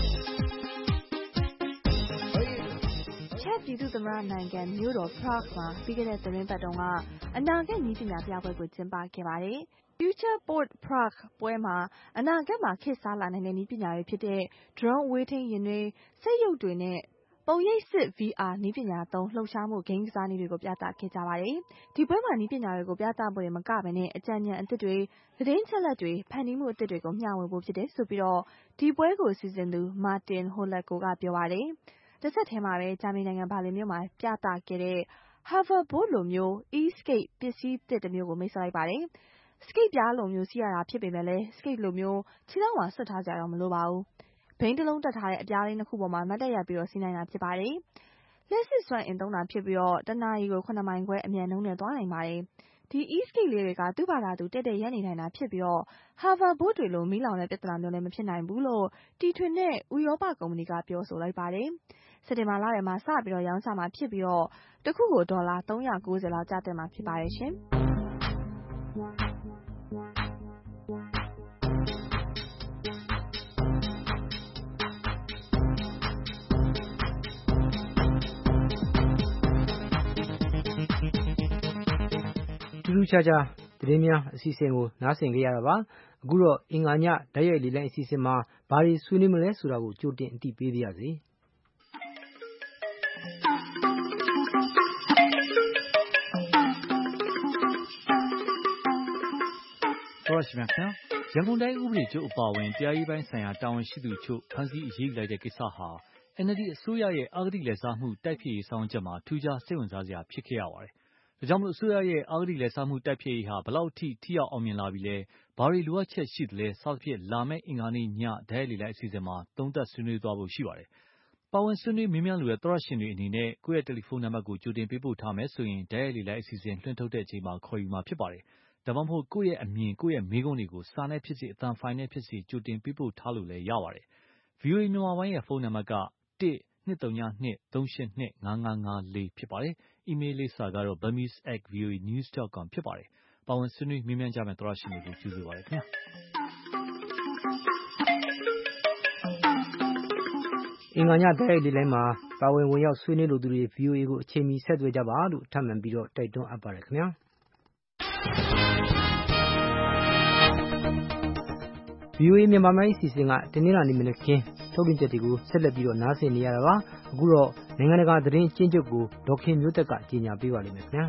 ချက်ပြည်သူ့သမ္မတနိုင်ငံမြို့တော် Prague မှာပြီးခဲ့တဲ့သတင်းပတ်တုန်းကအနာဂတ်နည်းပညာပြပွဲကိုကျင်းပခဲ့ပါတယ်။ Future Port Prague ပွဲမှာအနာဂတ်မှာခေတ်စားလာနိုင်တဲ့နည်းပညာတွေဖြစ်တဲ့ drone အဝေးထိန်းယာဉ်တွေ၊စက်ရုပ်တွေနဲ့ပုံရိပ်စစ် V R နည်းပညာသုံးလှုပ်ရှားမှုဂိမ်းကစားနည်းတွေကိုပြသခဲ့ကြပါတယ်။ဒီပွဲမှာနည်းပညာတွေကိုပြသဖို့မကဘဲနဲ့အကြံဉာဏ်အသစ်တွေ၊သတင်းချက်လက်တွေ၊ဖန်တီးမှုအသစ်တွေကိုမျှဝေဖို့ဖြစ်တယ်ဆိုပြီးတော့ဒီပွဲကိုစီစဉ်သူ Martin Holeko ကပြောပါတယ်။တစ်ဆက်တည်းမှာပဲဂျာမနီနိုင်ငံဘာလင်မြို့မှာပြသခဲ့တဲ့ Hoverboard လိုမျိုး e-skate ပစ္စည်းသစ်တစ်မျိုးကိုမိတ်ဆက်လိုက်ပါတယ်။ skate ပြားလိုမျိုးစီးရတာဖြစ်ပေမဲ့လည်း skate လိုမျိုးခြေထောက်မှာဆွတ်ထားကြတော့မလိုပါဘူး။ဘိန်းတစ်လုံးတက်ထားတဲ့အပြားလေးနှစ်ခုပေါ်မှာမတ်တက်ရပ်ပြီးတော့စီးနိုင်တာဖြစ်ပါတယ်။လျှပ်စစ်စွမ်းအင်သုံးတာဖြစ်ပြီးတော့တစ်နာရီကိုခုနှစ်မိုင်ခွဲအမြန်နှုန်းနဲ့သွားနိုင်ပါတယ်။ဒီ e-skate လေးတွေကသူ့ဘာသာသူတက်တက်ရပ်နေနိုင်တာဖြစ်ပြီးတော့ Hoverboard တွေလိုမီးလောင်တဲ့ပြဿနာမျိုးလည်းမဖြစ်နိုင်ဘူးလို့တီထွင်တဲ့ဥရောပကုမ္ပဏီကပြောဆိုလိုက်ပါတယ်။စက်တင်ဘာလထဲမှာစပြီးတော့ရောင်းချမှာဖြစ်ပြီးတော့တစ်ခုကိုဒေါ်လာသုံးရာကိုးဆယ်လောက်ကျသင့်မှာဖြစ်ပါတယ်ရှင်။ထူးထူးခြားခြားသတင်းများအစီအစဉ်ကိုနားဆင်ကြရတာပါအခုတော့အင်္ဂါညဓာတ်ရိုက်လေလိုင်းအစီအစဉ်မှာဘာတွေဆွေးနွေးမလဲဆိုတာကိုကြိုတင်အသိပေးပါရစေတော်ရှိမြတ်ရန်ကုန်တိုင်းဥပဒေချုပ်အပါအဝင်တရားရေးပိုင်းဆိုင်ရာတာဝန်ရှိသူတို့ဖမ်းဆီးအရေးယူလိုက်တဲ့ကိစ္စဟာ N L D အစိုးရရဲ့အဂတိလက်စားမှုတိုက်ဖျက်ရေးဆောင်ချက်မှာထူးခြားစိတ်ဝင်စားစရာဖြစ်ခဲ့ရပါတယ်။ဒါကြောင့်မလို့အစိုးရရဲ့အဂတိလက်စားမှုတိုက်ဖျက်ရေးဟာဘလောက်ထိထိရောက်အောင်မြင်လာပြီလဲဘာတွေလိုအပ်ချက်ရှိသလဲစသဖြင့်လာမယ့်အင်္ဂါနေ့ညဓာတ်ရိုက်လေလိုက်အစီအစဉ်မှာသုံးသပ်ဆွေးနွေးသွားဖို့ရှိပါတယ်။ပါဝင်ဆွေးနွေးမေးမြန်းလိုတဲ့သောရရှင်တွေအနေနဲ့ကိုယ့်ရဲ့တယ်လီဖုန်းနံပါတ်ကိုကြိုတင်ပေးပို့ထားမယ်ဆိုရင်ဓာတ်ရိုက်လေလိုက်အစီအစဉ်လွှင့်ထုတ်တဲ့အချိန်မှာခေါ်ယူမှာဖြစ်ပါတယ်။ဒါမှမဟုတ်ကိုယ့်ရဲ့အမြင်ကိုယ့်ရဲ့မေးခွန်းတွေကိုစာနဲ့ဖြစ်စေအသံဖိုင်နဲ့ဖြစ်စေကြိုတင်ပေးပို့ထားလို့လည်းရပါတယ်။ V O A မြန်မာပိုင်းရဲ့ဖုန်းနံပါတ်ကတစ် နှစ်သုံးနှစ်သုံးရှစ်နှစ်ငါးငါးငါးလေးဖြစ်ပါတယ်။ email လိပ်စာကတော့ burmese at voanews dot com ဖြစ်ပါတယ်။ပါဝင်ဆွေးနွေးမေးမြန်းကြမယ့်သောရရှင်တွေကိုကျေးဇူးပါတယ်ခင်ဗျာ။အင်္ဂါညဓာတ်ရိုက်လေလိုင်းမှာပါဝင်ဝင်ရောက်ဆွေးနွေးလိုသူတွေ V O A ကိုအချိန်မီဆက်သွယ်ကြပါလို့ထပ်မံပြီးတော့တိုက်တွန်းအပ်ပါတယ်ခင်ဗျာ။ V O A မြန်မာပိုင်းအစီအစဉ်ကတင်းနှင်းလာနေမနက်ခင်းထုတ်လွှင့်ချက်တွေကိုဆက်လက်ပြီးတော့နားဆင်နေရတာပါအခုတော့နိုင်ငံတကာသတင်းအကျဉ်းချုပ်ကိုဒေါက်ခင်မျိုးသက်ကကြီးညာပေးပါလိမ့်မယ်ခင်ဗျာ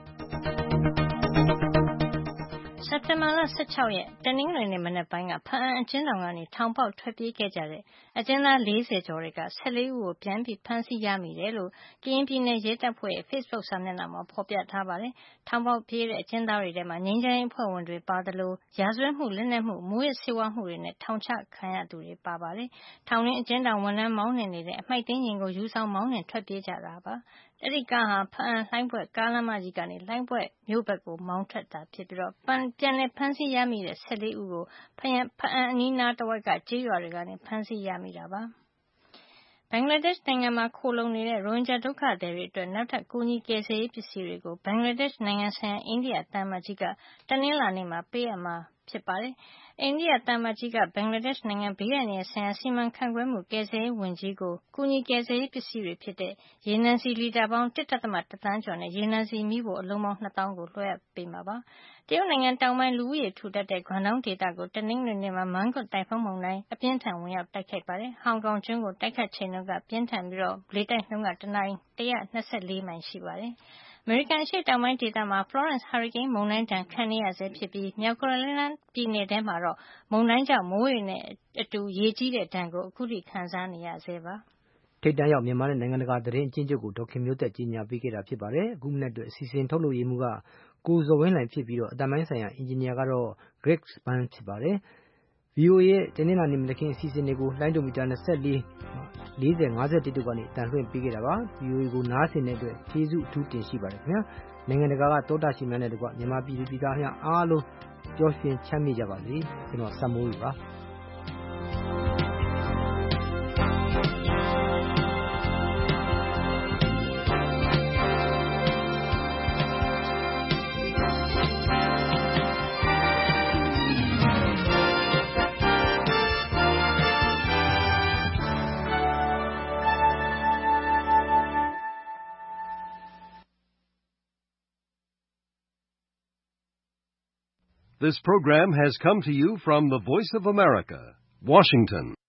စက်တင်ဘာလ၁၆ရက်တနင်္ဂနွေနေ့မနက်ပိုင်းကဖားအံအကျဉ်းထောင်ကနေထောင်ပေါက်ထွက်ပြေးခဲ့ကြတဲ့အကျဉ်းသား၄၀ကျော်တွေက၁၄ဦးကိုပြန်ပြီးဖမ်းဆီးရမိတယ်လို့ကရင်ပြည်နယ်ရဲတပ်ဖွဲ့ရဲ့ Facebook စာမျက်နှာမှာဖော်ပြထားပါတယ်။ထောင်ပေါက်ပြေးတဲ့အကျဉ်းသားတွေထဲမှာငြိမ်းချမ်းရေးအဖွဲ့ဝင်တွေပါသလိုရာဇဝတ်မှုလက်နက်မှုမူးယစ်ဆေးဝါးမှုတွေနဲ့ထောင်ချခံရသူတွေပါပါတယ်။ထောင်တွင်းအကျဉ်းထောင်ဝန်ထမ်းမောင်းနှင်နေတဲ့အမှိုက်သိမ်းယာဉ်ကိုယူဆောင်မောင်းနှင်ထွက်ပြေးကြတာပါ။အဲဒီကားဟာဖားအံလှိုင်းဘွဲ့ကားလမ်းမကြီးကနေလှိုင်းဘွဲ့မြို့ဘက်ကိုမောင်းထွက်တာဖြစ်ပြီးတော့ပြန်လည်ဖမ်းဆီးရမိတဲ့၁၄ဦးကိုဖားအံအနီးနားတဝိုက်ကကျေးရွာတွေကနေဖမ်းဆီးရမိတာပါ။ဘင်္ဂလားဒေ့ရှ်နိုင်ငံမှာခိုလှုံနေတဲ့ရိုဟင်ဂျာဒုက္ခသည်တွေအတွက်နောက်ထပ်ကူညီကယ်ဆယ်ရေးပစ္စည်းတွေကိုဘင်္ဂလားဒေ့ရှ်နိုင်ငံဆိုင်ရာအိန္ဒိယသံအမတ်ကြီးကတနင်္လာနေ့မှာပေးအပ်မှာဖြစ်ပါတယ်။အိန္ဒိယသံအမတ်ကြီးကဘင်္ဂလားဒေ့ရှ်နိုင်ငံဘေးအန္တရာယ်ဆိုင်ရာစီမံခန့်ခွဲမှုကယ်ဆယ်ရေးဝန်ကြီးကိုကူညီကယ်ဆယ်ရေးပစ္စည်းတွေဖြစ်တဲ့ရေနံဆီလီတာပေါင်းတစ်ဒသမတသန်းကျော်နဲ့ရေနံဆီမီးဖိုအလုံးပေါင်းနှစ်သောင်းကိုလွှဲအပ်ပေးမှာပါ။တရုတ်နိုင်ငံတောင်ပိုင်းလူဦးရေထူထပ်တဲ့ဂွမ်ဒေါင်းဒေသကိုတနင်္ဂနွေနေ့မှာမန်းဂွတ်တိုင်ဖုန်းမုန်တိုင်းအပြင်းထန်ဝင်ရောက်တိုက်ခတ်ပါတယ်။ဟောင်ကောင်ကျွန်းကိုတိုက်ခတ်ချိန်တုန်းကပြင်းထန်ပြီးတော့လေတိုက်နှုန်းကတနာရီ၁၂၄မိုင်ရှိပါတယ်။အမေရိကန်အရှေ့တောင်ပိုင်းဒေသမှာ Florence ဟာရီကိန်းမုန်တိုင်းဒဏ်ခံနေရဆဲဖြစ်ပြီးမြောက်ကယ်ရိုလိုင်းနားပြည်နယ်ထဲမှာတော့မုန်တိုင်းကြောင့်မိုးရေနဲ့အတူရေကြီးတဲ့ဒဏ်ကိုအခုထိခံစားနေရဆဲပါ။ထိပ်တန်းရောက်မြန်မာနဲ့နိုင်ငံတကာသတင်းအကျဉ်းချုပ်ကိုဒေါက်ခင်မျိုးသက်ကြီးညာပေးခဲ့တာဖြစ်ပါတယ်။အခုမနက်အတွက်အစီအစဉ်ထုတ်လုပ်ရေးမှူးကကိုဇော်ဝင်းလှိုင်ဖြစ်ပြီးတော့အတန်ပိုင်းဆိုင်ရာအင်ဂျင်နီယာကတော့ Greg Span ဖြစ်ပါတယ်။ V O A ရဲ့တင်းနှင်းလာနေမနက်ခင်းအစီအစဉ်တွေကိုလိုင်းဒိုမီတာ၂၄ ၄၀ ၅၁တို့ကနေအတန်လွှင့်ပေးခဲ့တာပါ။ V O A ကိုနားဆင်တဲ့အတွက်ကျေးဇူးအထူးတင်ရှိပါတယ်ခင်ဗျာ။နိုင်ငံတကာကတောတာရှင်များနဲ့တကွမြန်မာပြည်သူပြည်သားများအားလုံးပျော်ရွှင်ချမ်းမြေ့ကြပါစေကျွန်တော်စံမိုးကြီးပါ This program has come to you from the Voice of America, Washington.